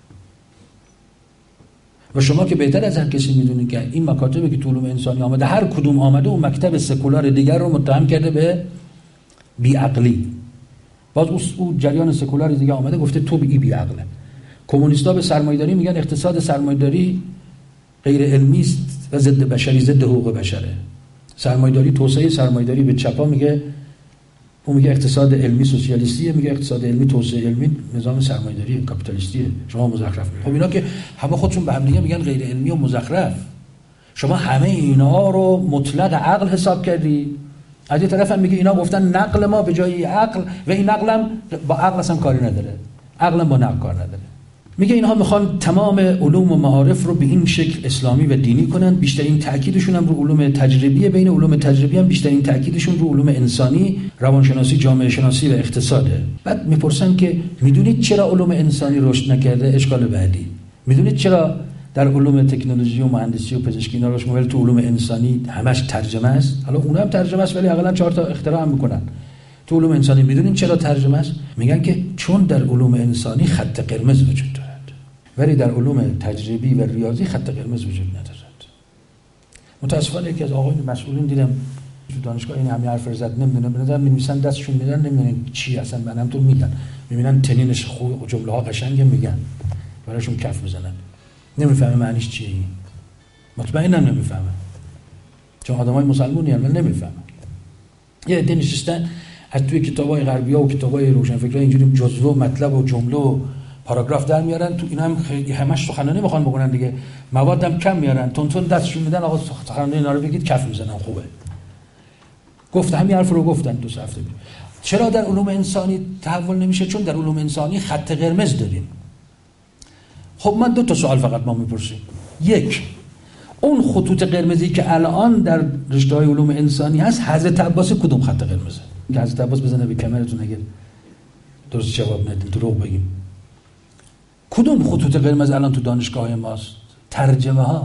و شما که بهتر از هر کسی میدونید که این مکاتبی که تو علوم انسانی آمده، هر کدوم آمده اون مکتب سکولار دیگر رو متهم کرده به بیعقلی. باز اون جریان سکولار دیگه آمده گفته تو بی بی عقله. کمونیستا به سرمایه‌داری میگن اقتصاد سرمایه‌داری غیر علمی است و ضد بشری، ضد حقوق بشره. سرمایه‌داری، توسعه سرمایه‌داری به چپا میگه، اون میگه اقتصاد علمی سوسیالیستیه، میگه اقتصاد علمی توسعه علمی نظام سرمایه‌داری کاپیتالیستیه. شما مزخرف میگید. خب اینا که همه خودشون به هم دیگه میگن غیر علمی و مزخرف، شما همه اینا رو مطلق عقل حساب کردی. از یه طرف هم میگه اینا گفتن نقل ما به جای عقل و این نقل هم با عقل اصلا کاری نداره، عقل هم با نقل کار نداره. میگه اینها میخوان تمام علوم و معارف رو به این شکل اسلامی و دینی کنن، بیشترین تاکیدشون هم رو علوم تجربیه، بین علوم تجربی هم بیشترین تاکیدشون رو علوم انسانی، روانشناسی، جامعه شناسی و اقتصاده. بعد میپرسن که میدونید چرا علوم انسانی رشد نکرده؟ اشکال بعدی، میدونید چرا در علوم تکنولوژی و مهندسی و پزشکی اینا رشد نکرده؟ تو علوم انسانی همش ترجمه است. حالا اونها هم ترجمه است ولی حداقل چهار تا اختراع هم میکنن. تو علوم انسانی میدونین چرا ترجمه است؟ میگن که چون در علوم انسانی خط قرمز وجود دارد ولی در علوم تجربی و ریاضی خط قرمز وجود ندارد. متاسفانه یکی از آقایون مسئولین دیدم تو دانشگاه این همین حرف زد، نمیدونم بنظر می‌نویسن دستشون میدن، نمیدونن چی اصلا، منم تو میگن میبینن تنینش خوب، جمله ها قشنگه میگن، براشون کف میزنن، نمیفهمه معنیش چیه. مطمئنم نمیفهمه، چون آدمای مسلمونی هستن نمیفهمن. یه عده نشستن از توی کتابای غربی‌ها و کتابای روشنفکرا اینجوری جزوه و مطلب و جمله و پاراگراف در میارن، تو اینا هم خیلی همش سخنرانی میخوان بکنن دیگه، موادم کم میارن، تون تون دستشون میدن آقا سخنرانی اینا رو بگید، کف میزنن، خوبه. گفت همین حرف رو گفتن دو سه هفته. چرا در علوم انسانی تحول نمیشه؟ چون در علوم انسانی خط قرمز داریم. خب من دو تا سوال فقط ما میپرسیم. یک، اون خطوط قرمزی که الان در رشته‌های علوم انسانی هست، حضرت عباس کدوم خط قرمزه؟ که حضرت عباس بزنه به کمرتون اگه درست جواب ندید، دروغ بگیم. کدوم خطوط قرمز الان تو دانشگاه ماست؟ ترجمه ها.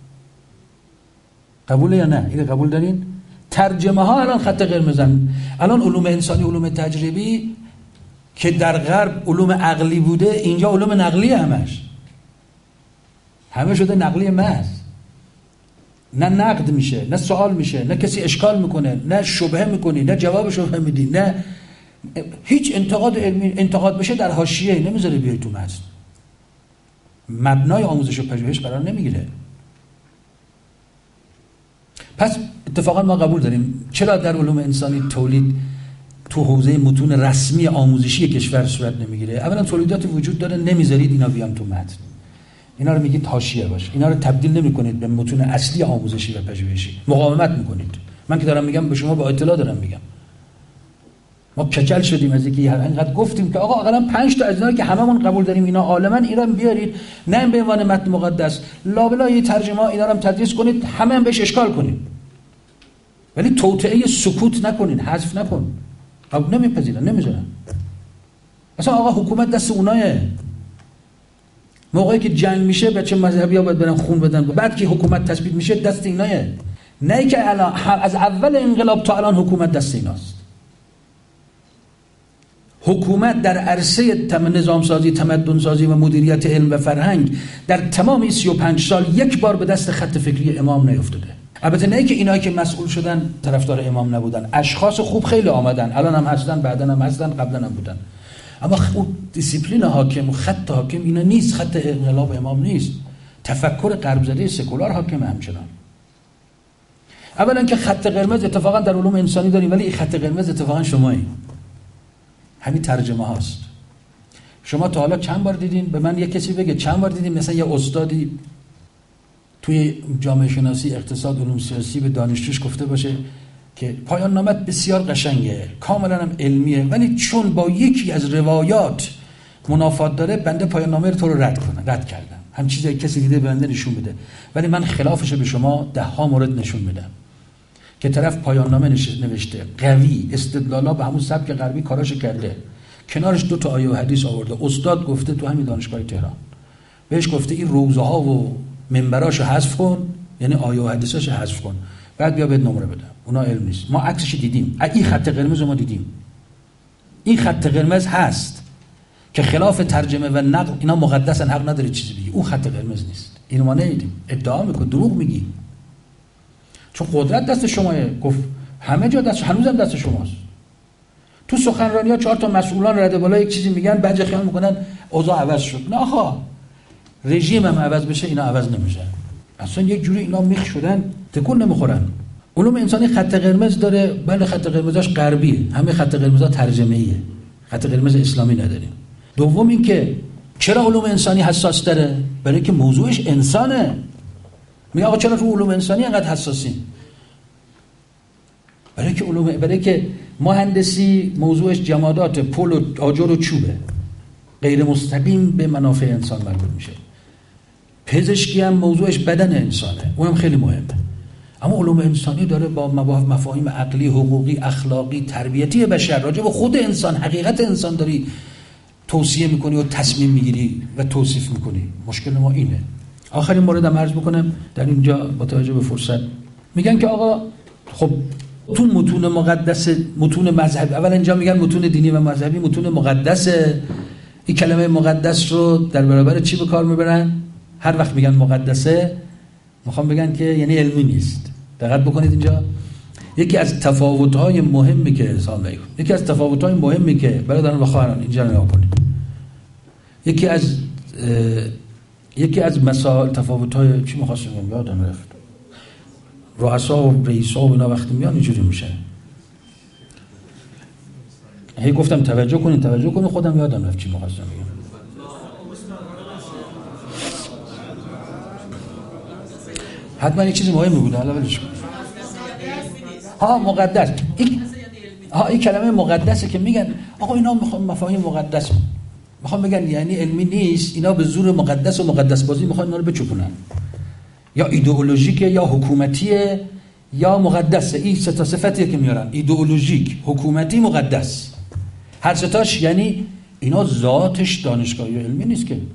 قبوله یا نه؟ اینو قبول دارین؟ ترجمه ها الان خط قرمزن. الان علوم انسانی، علوم تجربی که در غرب علوم عقلی بوده، اینجا علوم نقلی همش. همه شده نقلی محض. نه نقد میشه، نه سوال میشه، نه کسی اشکال میکنه، نه شبهه میکنی، نه جواب شبهه میدی، نه هیچ انتقاد علمی. انتقاد بشه در حاشیه، نمیذاره بیای تو متن. مبنای آموزش و پژوهش قرار نمیگیره. پس اتفاقا ما قبول داریم. چرا در علوم انسانی تولید تو حوزه متون رسمی آموزشی کشور صورت نمیگیره؟ اولا تولیدات وجود داره، نمیذارید اینا بیان تو متن. اینا رو میگید حاشیه باشه. اینا رو تبدیل نمیکنید به متون اصلی آموزشی و پژوهشی. مقاومت میکنید. من که دارم میگم به شما با اطلاع دارم میگم. ما کچل شدیم از اینکه اینقدر گفتیم که آقا اقلا پنج تا از اینا که هممون قبول داریم اینا عالماً، اینا بیارید، نه به عنوان متن مقدس، لابلای ترجمه اینا رو هم تدریس کنید، همه هم بهش اشکال کنید. ولی توطئه سکوت نکنین، حذف نکن. قبول نمیپذیرن، نمیذارن. اصلا آقا حکومت دست اونایه. موقعی که جنگ میشه بچه مذهبی‌ها باید برن خون بدن، بعد که حکومت تثبیت میشه دست اینایه. نه که الان از اول انقلاب تا الان حکومت دست ایناست. حکومت در عرصه نظام سازی، تمدن سازی و مدیریت علم و فرهنگ در تمام سی و پنج سال یک بار به دست خط فکری امام نیفتاده. البته نه که اینایی که مسئول شدن طرفدار امام نبودن، اشخاص خوب خیلی آمدن، الان هم هستن، بعدن هم هستن، قبلا هم بودن، اما اون دیسیپلین حاکم و خط حاکم اینا نیست، خط انقلاب امام نیست، تفکر غرب زده سکولار حاکم همچنان. اولا که خط قرمز اتفاقا در علوم انسانی داریم، ولی این خط قرمز اتفاقا شمایید، همین ترجمه هاست. شما تا حالا چند بار دیدین؟ به من یک کسی بگه چند بار دیدین مثلا یه استادی توی جامعه شناسی، اقتصاد، علوم سیاسی به دانشجوش گفته باشه که پایان نامت بسیار قشنگه، کاملا هم علمیه، ولی چون با یکی از روایات منافات داره بنده پایان نامه رو تو رو رد کنم، رد کردم. هم چیزی کسی دیده به بنده نشون بده، ولی من خلافش به شما ده ها مورد نشون میدم که طرف پایان نامه نوشته، قوی، استدلالا به همون سبک غربی کاراش کرده، کنارش دو تا آیه و حدیث آورده، استاد گفته تو همین دانشگاه تهران بهش گفته این روزه ها و منبراشو حذف کن، یعنی آیه و حدیثاشو حذف کن، بعد بیا بهت نمره بدم. اونا علم نیست. ما عکسش دیدیم، این خط قرمز ما دیدیم، این خط قرمز هست که خلاف ترجمه و نقل اینا مقدسن، حق نداره چیزی بگی. اون خط قرمز نیست، اینو ما ندیدیم. ادعا میکنه، دروغ میگی، چون قدرت دست شماه. گفت همه جا دست، هنوزم دست شماست. تو سخنرانی‌ها چهار تا مسئولان رده بالا یک چیزی میگن، بعد خیال میکنن اوضاع عوض شد. نه آقا، رژیم هم عوض بشه اینا عوض نمیشه. اصلا یک جوری اینا میخ شدن تکون نمیخورن. علوم انسانی خط قرمز داره، بله خط قرمزاش غربیه، همه خط قرمزا ترجمه‌ایه، خط قرمز اسلامی نداریم. دوم این که چرا علوم انسانی حساس داره؟ برای که موضوعش انسانه. میگه آقا چرا رو علوم انسانی انقدر حساسین؟ برای که علوم برای که مهندسی موضوعش جمادات، پل و آجر و چوبه، غیر مستقیم به منافع انسان مربوط میشه. پزشکی هم موضوعش بدن انسانه، اونم خیلی مهمه. اما علوم انسانی داره با مفاهیم عقلی، حقوقی، اخلاقی، تربیتی بشر، راجع به خود انسان، حقیقت انسان داری توصیه میکنی و تصمیم میگیری و توصیف میکنی. مشکل ما اینه. آخرین موردم عرض بکنم در اینجا با توجه به فرصت. میگن که آقا خب متون متون مقدس، متون مذهبی، اول اینجا میگن متون دینی و مذهبی متون مقدسه. این کلمه مقدس رو در برابر چی به کار میبرن؟ هر وقت میگن مقدسه میخوام بگن که یعنی علمی نیست. دقت بکنید اینجا یکی از تفاوت‌های مهمی که سلام علیکم یکی از تفاوت‌های مهمی که برادران و خواهران اینجا نگاه کنید، یکی از یکی از مسائل تفاوت‌های چی می‌خواستم بگم یادم رفت، رؤسا و رئیسا و اینا وقتی میان اینجوری میشه. هی گفتم توجه کنید توجه کنید خودم یادم رفت چی می‌خواستم بگم. حتما یک چیزی مهمی بوده، حالا ولش کن. ها مقدس، این ها این کلمه مقدسه که میگن آقا اینا میخوان مفاهیم مقدس، میخوان بگن یعنی علمی نیست، اینا به زور مقدس و مقدس بازی میخوان اینا رو بچپونن، یا ایدئولوژیکه یا حکومتیه یا مقدسه. این سه تا صفتیه که میارن، ایدئولوژیک، حکومتی، مقدس. هر سه تاش یعنی اینا ذاتش دانشگاهی علمی نیست که.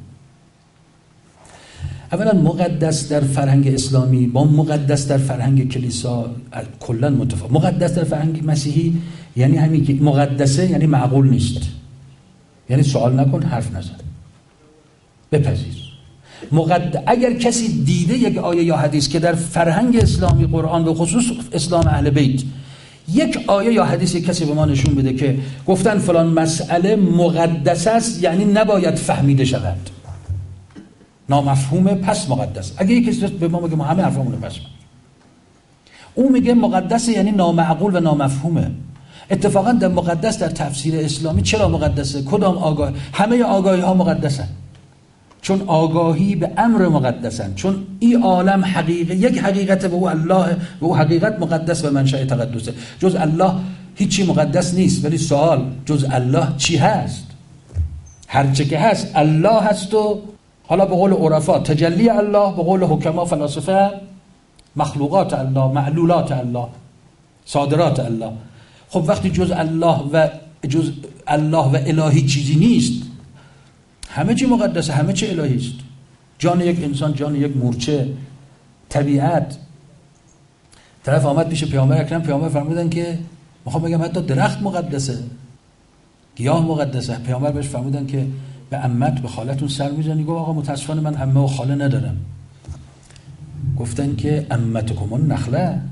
اولا مقدس در فرهنگ اسلامی با مقدس در فرهنگ کلیسا کلا متفاوت. مقدس در فرهنگ مسیحی یعنی همین که مقدسه یعنی معقول نیست، یعنی سوال نکن، حرف نزن، بپذیر. مقدس اگر کسی دیده یک آیه یا حدیث که در فرهنگ اسلامی، قرآن به خصوص اسلام اهل بیت، یک آیه یا حدیث کسی به ما نشون بده که گفتن فلان مسئله مقدس است، یعنی نباید فهمیده شود، نامفهومه پس مقدس. اگه یکی به ما بگه ما همه حرفمون رو پس میگیم، اون میگه مقدسه یعنی نامعقول و نامفهومه. اتفاقا در مقدس در تفسیر اسلامی چرا مقدسه؟ کدام آگاه؟ همه آگاهی ها مقدسن، چون آگاهی به امر مقدسن، چون این عالم حقیقت، یک حقیقت به او الله، به او حقیقت مقدس و منشأ تقدسه. جز الله هیچی مقدس نیست. ولی سوال جز الله چی هست؟ هر چه که هست الله هست و حالا به قول عرفا تجلی الله، به قول حکما فلاسفه مخلوقات الله، معلولات الله، صادرات الله. خب وقتی جز الله و جز الله و الهی چیزی نیست، همه چی مقدسه، همه چی الهی است. جان یک انسان، جان یک مورچه، طبیعت. طرف آمد پیش پیامبر اکرم، پیامبر فرمودن که میخوام بگم حتی درخت مقدسه، گیاه مقدسه. پیامبر بهش فرمودن که به عمت به خالتون سر میزنی؟ گفت آقا متاسفانه من عمه و خاله ندارم. گفتن که عمتکم النخله،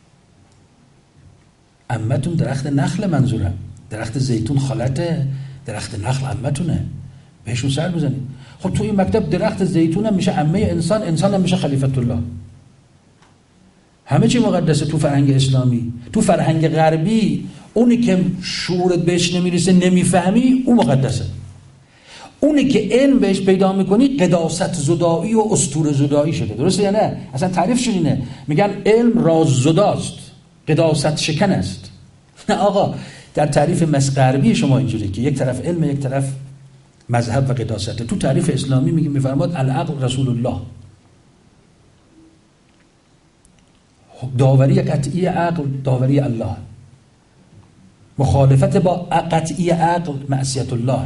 عمتون درخت نخل منظورم، درخت زیتون خالته، درخت نخل عمتونه، بهشون سر بزنید. خب تو این مکتب درخت زیتون هم میشه عمه انسان، انسان هم میشه خلیفت الله. همه چی مقدسه تو فرهنگ اسلامی. تو فرهنگ غربی اونی که شعورت بهش نمیرسه نمیفهمی اون مقدسه. اونی که علم بهش پیدا میکنی قداست زدایی و اسطوره زدایی شده. درسته یا نه؟ اصلا تعریفشون اینه، میگن علم راز زداست، قداست شکن است. نه آقا، در تعریف مسغربی شما اینجوری که یک طرف علم یک طرف مذهب و قداسته. تو تعریف اسلامی میگه میفرماد العقل رسول الله. داوری قطعی عقل داوری الله، مخالفت با قطعی عقل معصیت الله.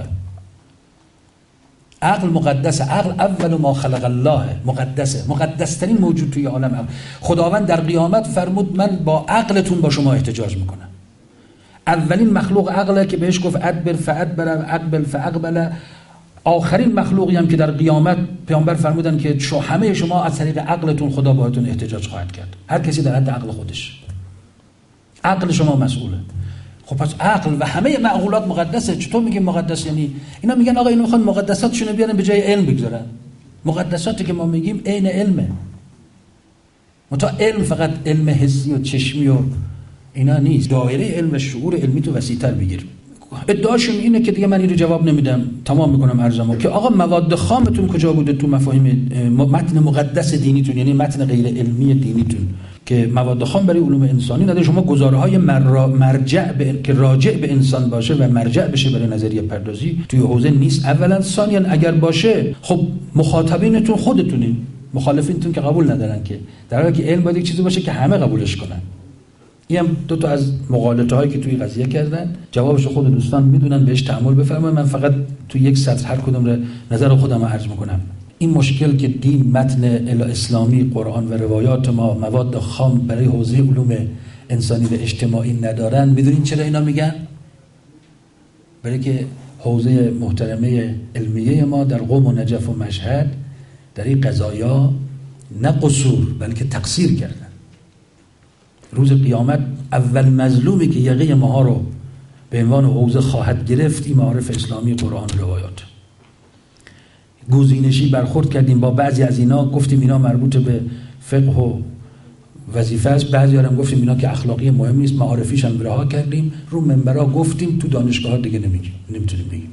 عقل مقدسه، عقل اول ما خلق الله، مقدسه، مقدسترین موجود توی عالم عقل. خداوند در قیامت فرمود من با عقلتون با شما احتجاج میکنم. اولین مخلوق عقله که بهش گفت ادبر فادبر اقبل فاقبل. آخرین مخلوقی هم که در قیامت پیامبر فرمودن که شو همه شما از طریق عقلتون خدا باهاتون احتجاج خواهد کرد، هر کسی در حد عقل خودش. عقل شما مسئوله. خب پس عقل و همه معقولات مقدسه. چطور میگیم مقدس؟ یعنی اینا میگن آقا اینا میخوان مقدساتشون رو بیارن به جای علم بگذارن. مقدساتی که ما میگیم عین علمه. متا علم فقط علم حسی و چشمی و اینا نیست. دایره علم و شعور علمی تو وسیع‌تر بگیر. ادعاشون اینه که دیگه من اینو جواب نمیدم، تمام میکنم عرضمو، که آقا مواد خامتون کجا بوده تو مفاهیم متن مقدس دینیتون، یعنی متن غیر علمی دینیتون که مواد خام برای علوم انسانی نداره. شما گزارهای مرجع به که راجع به انسان باشه و مرجع بشه برای نظریه پردازی توی حوزه نیست. اولا. ثانیا اگر باشه خب مخاطبینتون خودتونین، مخالفینتون که قبول ندارن، که در حالی که علم باید یک چیزی باشه که همه قبولش کنن. این هم دو تا از مقالطه هایی که توی قضیه کردن، جوابش خود دوستان میدونن، بهش تأمل بفرمایید. من فقط توی یک سطر هر کدوم رو نظر خودم رو عرض میکنم. این مشکل که دین، متن اسلامی، قرآن و روایات ما مواد خام برای حوزه علوم انسانی و اجتماعی ندارن، میدونین چرا اینا میگن؟ برای که حوزه محترمه علمیه ما در قم و نجف و مشهد در این قضایا نه قصور بلکه تقصیر کردن. روز قیامت اول مظلومی که یقه ماها رو به عنوان حوزه خواهد گرفت این معارف اسلامی، قرآن و روایات. گزینشی برخورد کردیم با بعضی از اینا، گفتیم اینا مربوط به فقه و وظیفه است، بعضی هم گفتیم اینا که اخلاقی مهم نیست، معارفیش هم رها کردیم، رو منبرها گفتیم، تو دانشگاه ها دیگه نمیگیم، نمیتونیم بگیم.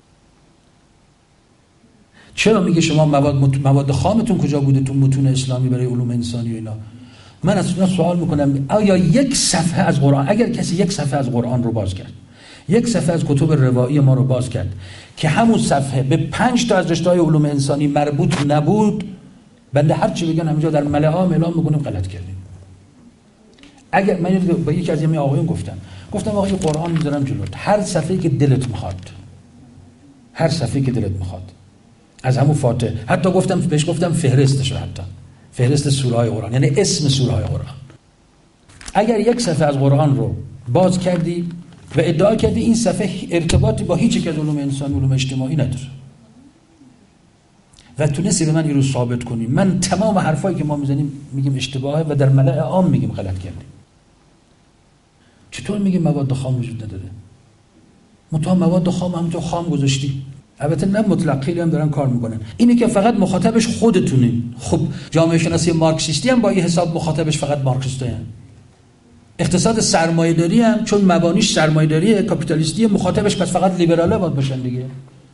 چرا میگه شما مواد مت... مواد خامتون کجا بوده تو متون اسلامی برای علوم انسانی و اینا؟ من از اینا سوال میکنم آیا یک صفحه از قرآن، اگر کسی یک صفحه از قرآن رو باز کرد، یک صفحه از کتب روایی ما رو باز کرد که همون صفحه به پنج تا از رشته‌های علوم انسانی مربوط نبود، بنده هر چی بگن همینجا در ملأ عام اعلام میکنیم غلط کردیم. اگر من با یکی از این آقایون گفتم گفتم آقا این قرآن میذارم جلوت، هر صفحه‌ای که دلت میخواد، هر صفحه‌ای که دلت میخواد از همون فاتحه، حتی گفتم بهش گفتم فهرستش، حتی فهرست سوره‌های قرآن، یعنی اسم سوره‌های قرآن. اگر یک صفحه از قرآن رو باز کردی و ادعا کردی این صفحه ارتباطی با هیچ یک از علوم انسانی، علوم اجتماعی نداره و تونستی به من این رو ثابت کنی، من تمام حرفایی که ما میزنیم میگیم اشتباهه و در ملأ عام میگیم غلط کردیم. چطور میگیم مواد خام وجود نداره؟ متأ مواد خام همونطور خام گذاشتی. البته نه مطلق، خیلی هم دارن کار میکنن. اینی که فقط مخاطبش خودتونین. خب جامعه شناسی مارکسیستی هم با این حساب مخاطبش فقط مارکسیستایین. اقتصاد سرمایه‌داری هم چون مبانیش سرمایه‌داری کاپیتالیستی، مخاطبش پس فقط لیبرالا باید باشن دیگه.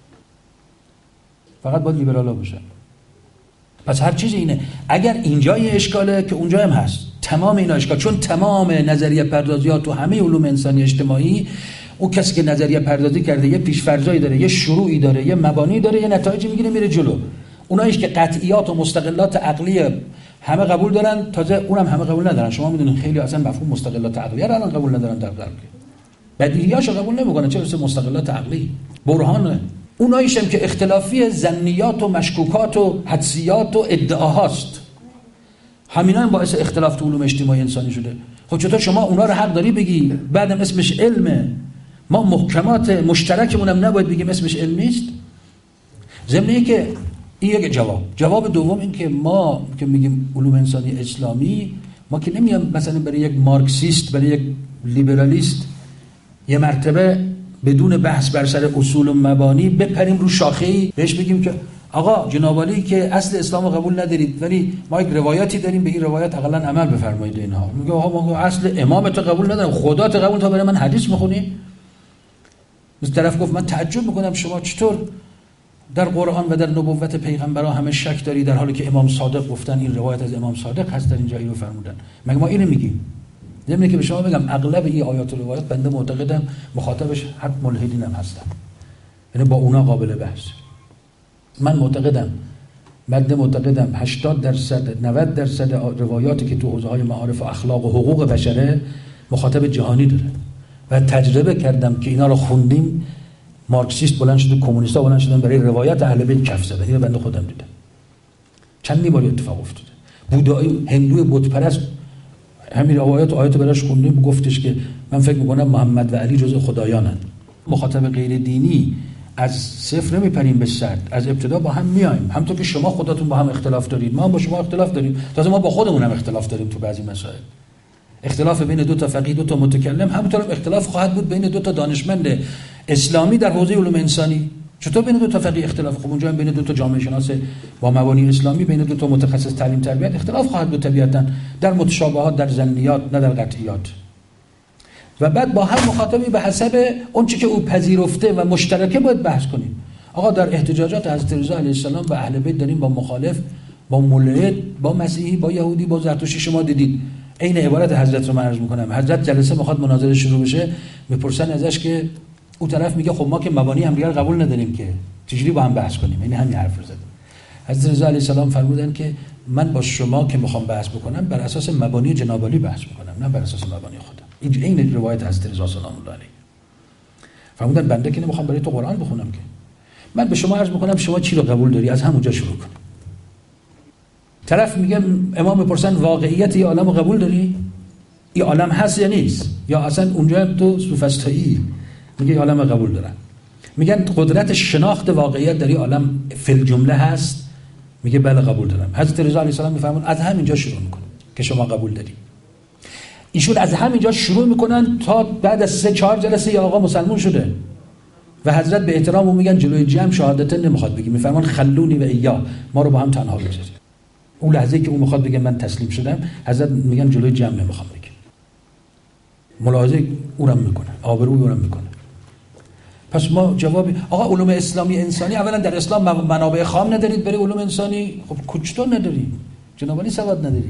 فقط باید لیبرالا باشن. پس هر چیز اینه. اگر اینجا یه اشکاله که اونجا هم هست. تمام اینا اشکال، چون تمام نظریه پردازیات تو همه علوم انسانی اجتماعی، او کسی که نظریه پردازی کرده یه پیش‌فرضایی داره، یه شروعی داره، یه مبانی داره، یه نتایجی میگیره میره جلو. اوناییش که قطعیات و مستقلات عقلی همه قبول دارن، تازه اونم همه قبول ندارن. شما میدونین خیلی اصلا مفهوم مستقلات عقلی رو الان قبول ندارن در غرب. بدیهیاشو قبول نمیکنن، چه برسه مستقلات عقلی. برهانه. اوناییش هم که اختلافی ظنیات و مشکوکات و حدسیات و ادعاهاست. همینا هم باعث اختلاف تو علوم اجتماعی انسانی شده. خب چطور شما اونا رو حق داری بگی بعدم اسمش علمه؟ ما محکمات مشترکمون هم نباید بگیم اسمش علم نیست. ضمن اینکه این یک جواب. جواب دوم این که ما که میگیم علوم انسانی اسلامی، ما که نمیام مثلا برای یک مارکسیست، برای یک لیبرالیست یه مرتبه بدون بحث بر سر اصول و مبانی بپریم رو شاخه‌ای بهش بگیم که آقا جناب عالی که اصل اسلام رو قبول ندارید ولی ما یک روایتی داریم، به این روایت حداقل عمل بفرمایید. اینها میگه آقا ما اصل امام تو قبول ندارم، خدا تو قبول، تا برای من حدیث میخونی؟ مثل طرف گفت من تعجب میکنم شما چطور در قرآن و در نبوت پیغمبران همه شک داری، در حالی که امام صادق گفتن این روایت از امام صادق هست، در اینجا اینو فرمودن، مگه ما اینو میگیم؟ نمیگه که به شما بگم اغلب این آیات و روایات بنده معتقدم مخاطبش حتی ملحدین هم هستن، یعنی با اونا قابل بحث. من معتقدم بنده معتقدم هشتاد درصد نود درصد روایاتی که تو حوزه‌های معارف و اخلاق و حقوق بشره مخاطب جهانی داره و تجربه کردم که اینا رو خوندیم، مارکسیست بلند شده، کمونیست‌ها بلند شدن برای روایت اهل بیت کف زدن. اینو بنده خودم دیدم، چندی بار اتفاق افتاده. بودایی هندوی بت پرست همین روایات و آیات براش خوندیم، گفتش که من فکر می‌کنم محمد و علی جزء خدایانن. مخاطب غیر دینی از صفر نمیپریم به صد، از ابتدا با هم میایم. همونطور که شما خودتون با هم اختلاف دارید، ما هم با شما اختلاف داریم، تازه ما با خودمون هم اختلاف داریم تو بعضی مسائل. اختلاف بین دو تا فقیه، دو تا متکلم، همونطور اختلاف خواهد بود بین دو تا دانشمند اسلامی در حوزه علوم انسانی. چطور بین دو تا فقیه اختلاف؟ خب اونجا هم بین دو تا جامعه شناس با مبانی اسلامی، بین دو تا متخصص تعلیم تربیت اختلاف خواهد بود طبیعتاً، در متشابهات، در ظنیات، نه در قطعیات. و بعد با هر مخاطبی به حسب اون چیزی که او پذیرفته و مشترکه باید بحث کنیم. آقا در احتجاجات حضرت رضا علیه السلام و اهل بیت داریم با مخالف، با ملحد، با مسیحی، با یهودی، با زرتشتی. شما دیدید عین عبارت حضرت رو من عرض می‌کنم. حضرت جلسه می‌خواد مناظره شروع بشه، میپرسن ازش که اون طرف میگه خب ما که مبانی هم دیگر قبول نداریم که چجوری با هم بحث کنیم. این همین حرف رو زد. حضرت رضا علیه السلام فرمودن که من با شما که میخوام بحث بکنم بر اساس مبانی جناب علی بحث میکنم، نه بر اساس مبانی خودم. این این روایت حضرت رضا سلام الله علیه. فرمودن بنده که نمیخوام برای تو قرآن بخونم که، من به شما عرض میکنم شما چی رو قبول داری، از همونجا شروع کن. طرف میگه امام میپرسن واقعیت این عالم رو قبول داری؟ این عالم هست یا نیست؟ یا اصلا اونجا تو سوفسطایی؟ میگه این عالم رو قبول دارم. میگن قدرت شناخت واقعیت در این عالم فی الجمله هست؟ میگه بله قبول دارم. حضرت رضا علیه السلام میفرمون از همینجا شروع میکنه که شما قبول داری. ایشون از همینجا شروع میکنن تا بعد از سه چهار جلسه یا آقا مسلمون شده و حضرت به احترام اون میگن جلوی جمع شهادتن نمیخواد بگی، میفرمان خلونی و ایا، ما رو با هم تنها بذارید. اون لحظه که اون میخواد بگه من تسلیم شدم، حضرت میگن جلوی جمع نمیخوام بگی. ملاحظه اونم میکنه، آبروی اونم میکنه. پس ما جوابی آقا علوم اسلامی انسانی، اولا در اسلام منابع خام ندارید برای علوم انسانی، خب کجا نداری؟ جناب علی سواد نداری.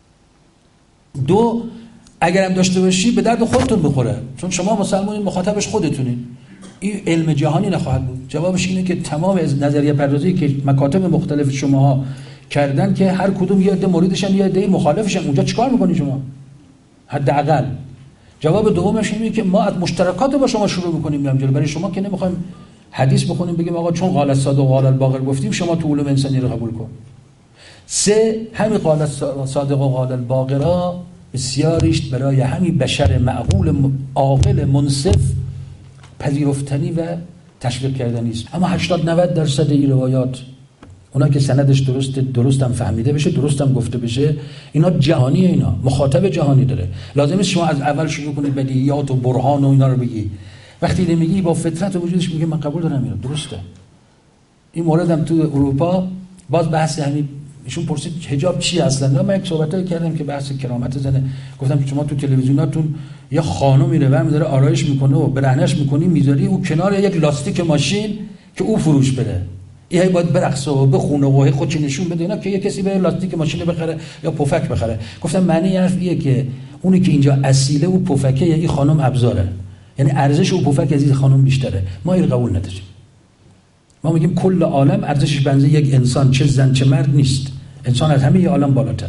دو، اگرم داشته باشی به درد خودتون بخوره، چون شما مسلمانین، مخاطبش خودتونین. این علم جهانی نخواهد بود. جوابش اینه که تمام از نظریه پردازی که مکاتب مختلف شماها کردن که هر کدوم یه عده مریدشن یه عده مخالفشن، اونجا چیکار میکنی شما؟ حداقل. جواب دومش اینه که ما از مشترکات با شما شروع میکنیم میام جلو. برای شما که نمیخوایم حدیث بخونیم بگیم آقا چون قال الصادق و قال الباقر گفتیم شما تو علوم انسانی رو قبول کن. سه، همین قال الصادق و قال الباقر بسیاریش برای همین بشر معقول عاقل منصف پذیرفتنی و تشویق کردنی است. اما هشتاد نود درصد این روایات، اونا که سندش درست درستم فهمیده بشه، درستم گفته بشه، اینا جهانیه، اینا مخاطب جهانی داره. لازمه شما از اول شروع کنید بدیهیات و برهان و اینا رو بگی. وقتی نمیگی با فطرت و وجودش میگه من قبول دارم اینو، درسته. این موردم تو اروپا باز بحث همین، ایشون پرسید حجاب چی اصلا؟ من یک صحبتایی کردم که بحث کرامت زنه، گفتم که شما تو تلویزیوناتون یه خانم میره و داره آرایش میکنه و برهنش میکنی میذاری او کنار یک لاستیک ماشین که او فروش بده، این باید برقصه و بخونه و خودش نشون بده، اینا که یه کسی بره لاستیک ماشین بخره یا پفک بخره. گفتم معنی حرف اینه که اونی که اینجا اصیله او پفکه، یا این خانم ابزاره، یعنی ارزش او پفک از این خانم بیشتره. ما این قبول نداریم. ما میگیم کل عالم ارزشش بنزه یک انسان، چه زن چه مرد نیست. انسان از همه عالم بالاتره.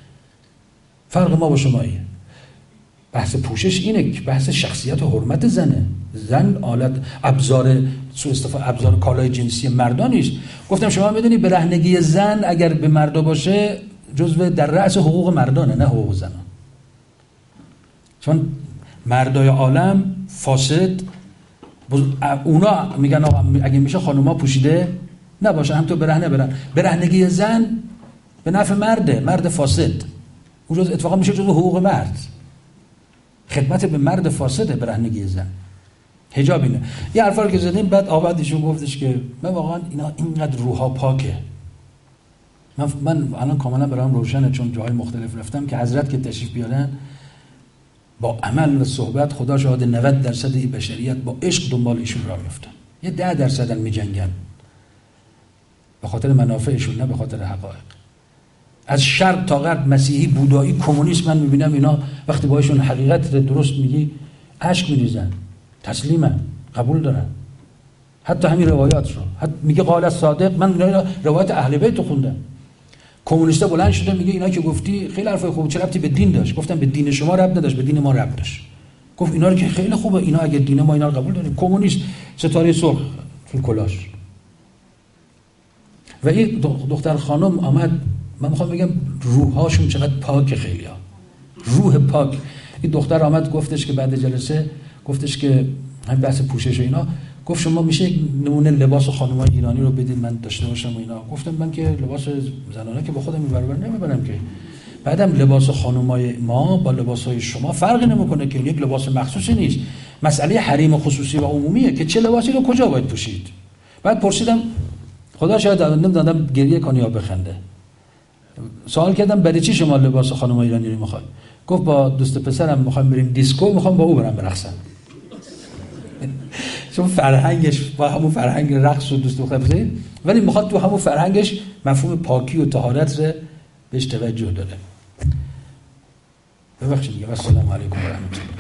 فرق ما با شما اینه. بحث پوشش اینه که بحث شخصیت و حرمت زنه. زن آلت ابزار سوء استفاده، ابزار کالای جنسی مردان نیست. گفتم شما میدونی برهنگی زن اگر به مردا باشه جزو در رأس حقوق مردانه، نه حقوق زنان. چون مردای عالم فاسد اونا میگن آقا اگه میشه خانوما پوشیده نباشه، هم تو برهنه برن. برهنگی زن به نفع مرده، مرد فاسد. اونجا اتفاقا میشه جزو حقوق مرد. خدمت به مرد فاسده برهنگی زن. حجاب اینه. یه حرفا رو که زدیم بعد آباد ایشون گفتش که من واقعا اینا اینقدر روحا پاکه. من من الان کاملا برام روشنه چون جاهای مختلف رفتم که حضرت که تشریف بیارن با عمل و صحبت خدا شاهد نود درصد این بشریت با عشق دنبال ایشون راه میفتن. یه ده درصد میجنگن به خاطر منافعشون نه به خاطر حقایق. از شرق تا غرب مسیحی، بودایی، کمونیست من میبینم اینا وقتی باهاشون حقیقت درست میگی اشک میریزن، تسلیمن، قبول دارن. حتی همین روایات رو حتی میگه قال صادق، من روایت اهل بیت خوندم. کمونیستا بلند شده میگه اینا که گفتی خیلی حرفای خوب، چه ربطی به دین داشت؟ گفتم به دین شما ربط نداشت، به دین ما ربط داشت. گفت اینا رو که خیلی خوبه، اینا اگه دین ما اینا رو قبول داریم. کمونیست ستاره سرخ تو کلاش. و این دختر خانم آمد، من میخوام بگم روحاشون چقدر پاک، خیلیا روح پاک. این دختر آمد گفتش که بعد جلسه گفتش که همین بحث پوشش و اینا، گفت شما میشه نمونه لباس خانمای ایرانی رو بدید من داشته باشم و اینا. گفتم من که لباس زنانه که با خودم میبرم نمیبرم که. بعدم لباس خانمای ما با لباسای شما فرقی نمیکنه که یک لباس مخصوصی نیست. مسئله حریم خصوصی و عمومیه که چه لباسی رو کجا باید پوشید. بعد پرسیدم خدا شاید نمیدونم گریه کنه یا بخنده. سوال کردم برای چی شما لباس خانمای ایرانی رو میخواید؟ گفت با دوست پسرم میخوام بریم دیسکو، میخوام با او برم برقصم. چون فرهنگش با همون فرهنگ رقص و دوست دختر، ولی میخواد تو همون فرهنگش مفهوم پاکی و طهارت رو بهش توجه داره. ببخشید دیگه. السلام علیکم و رحمت الله.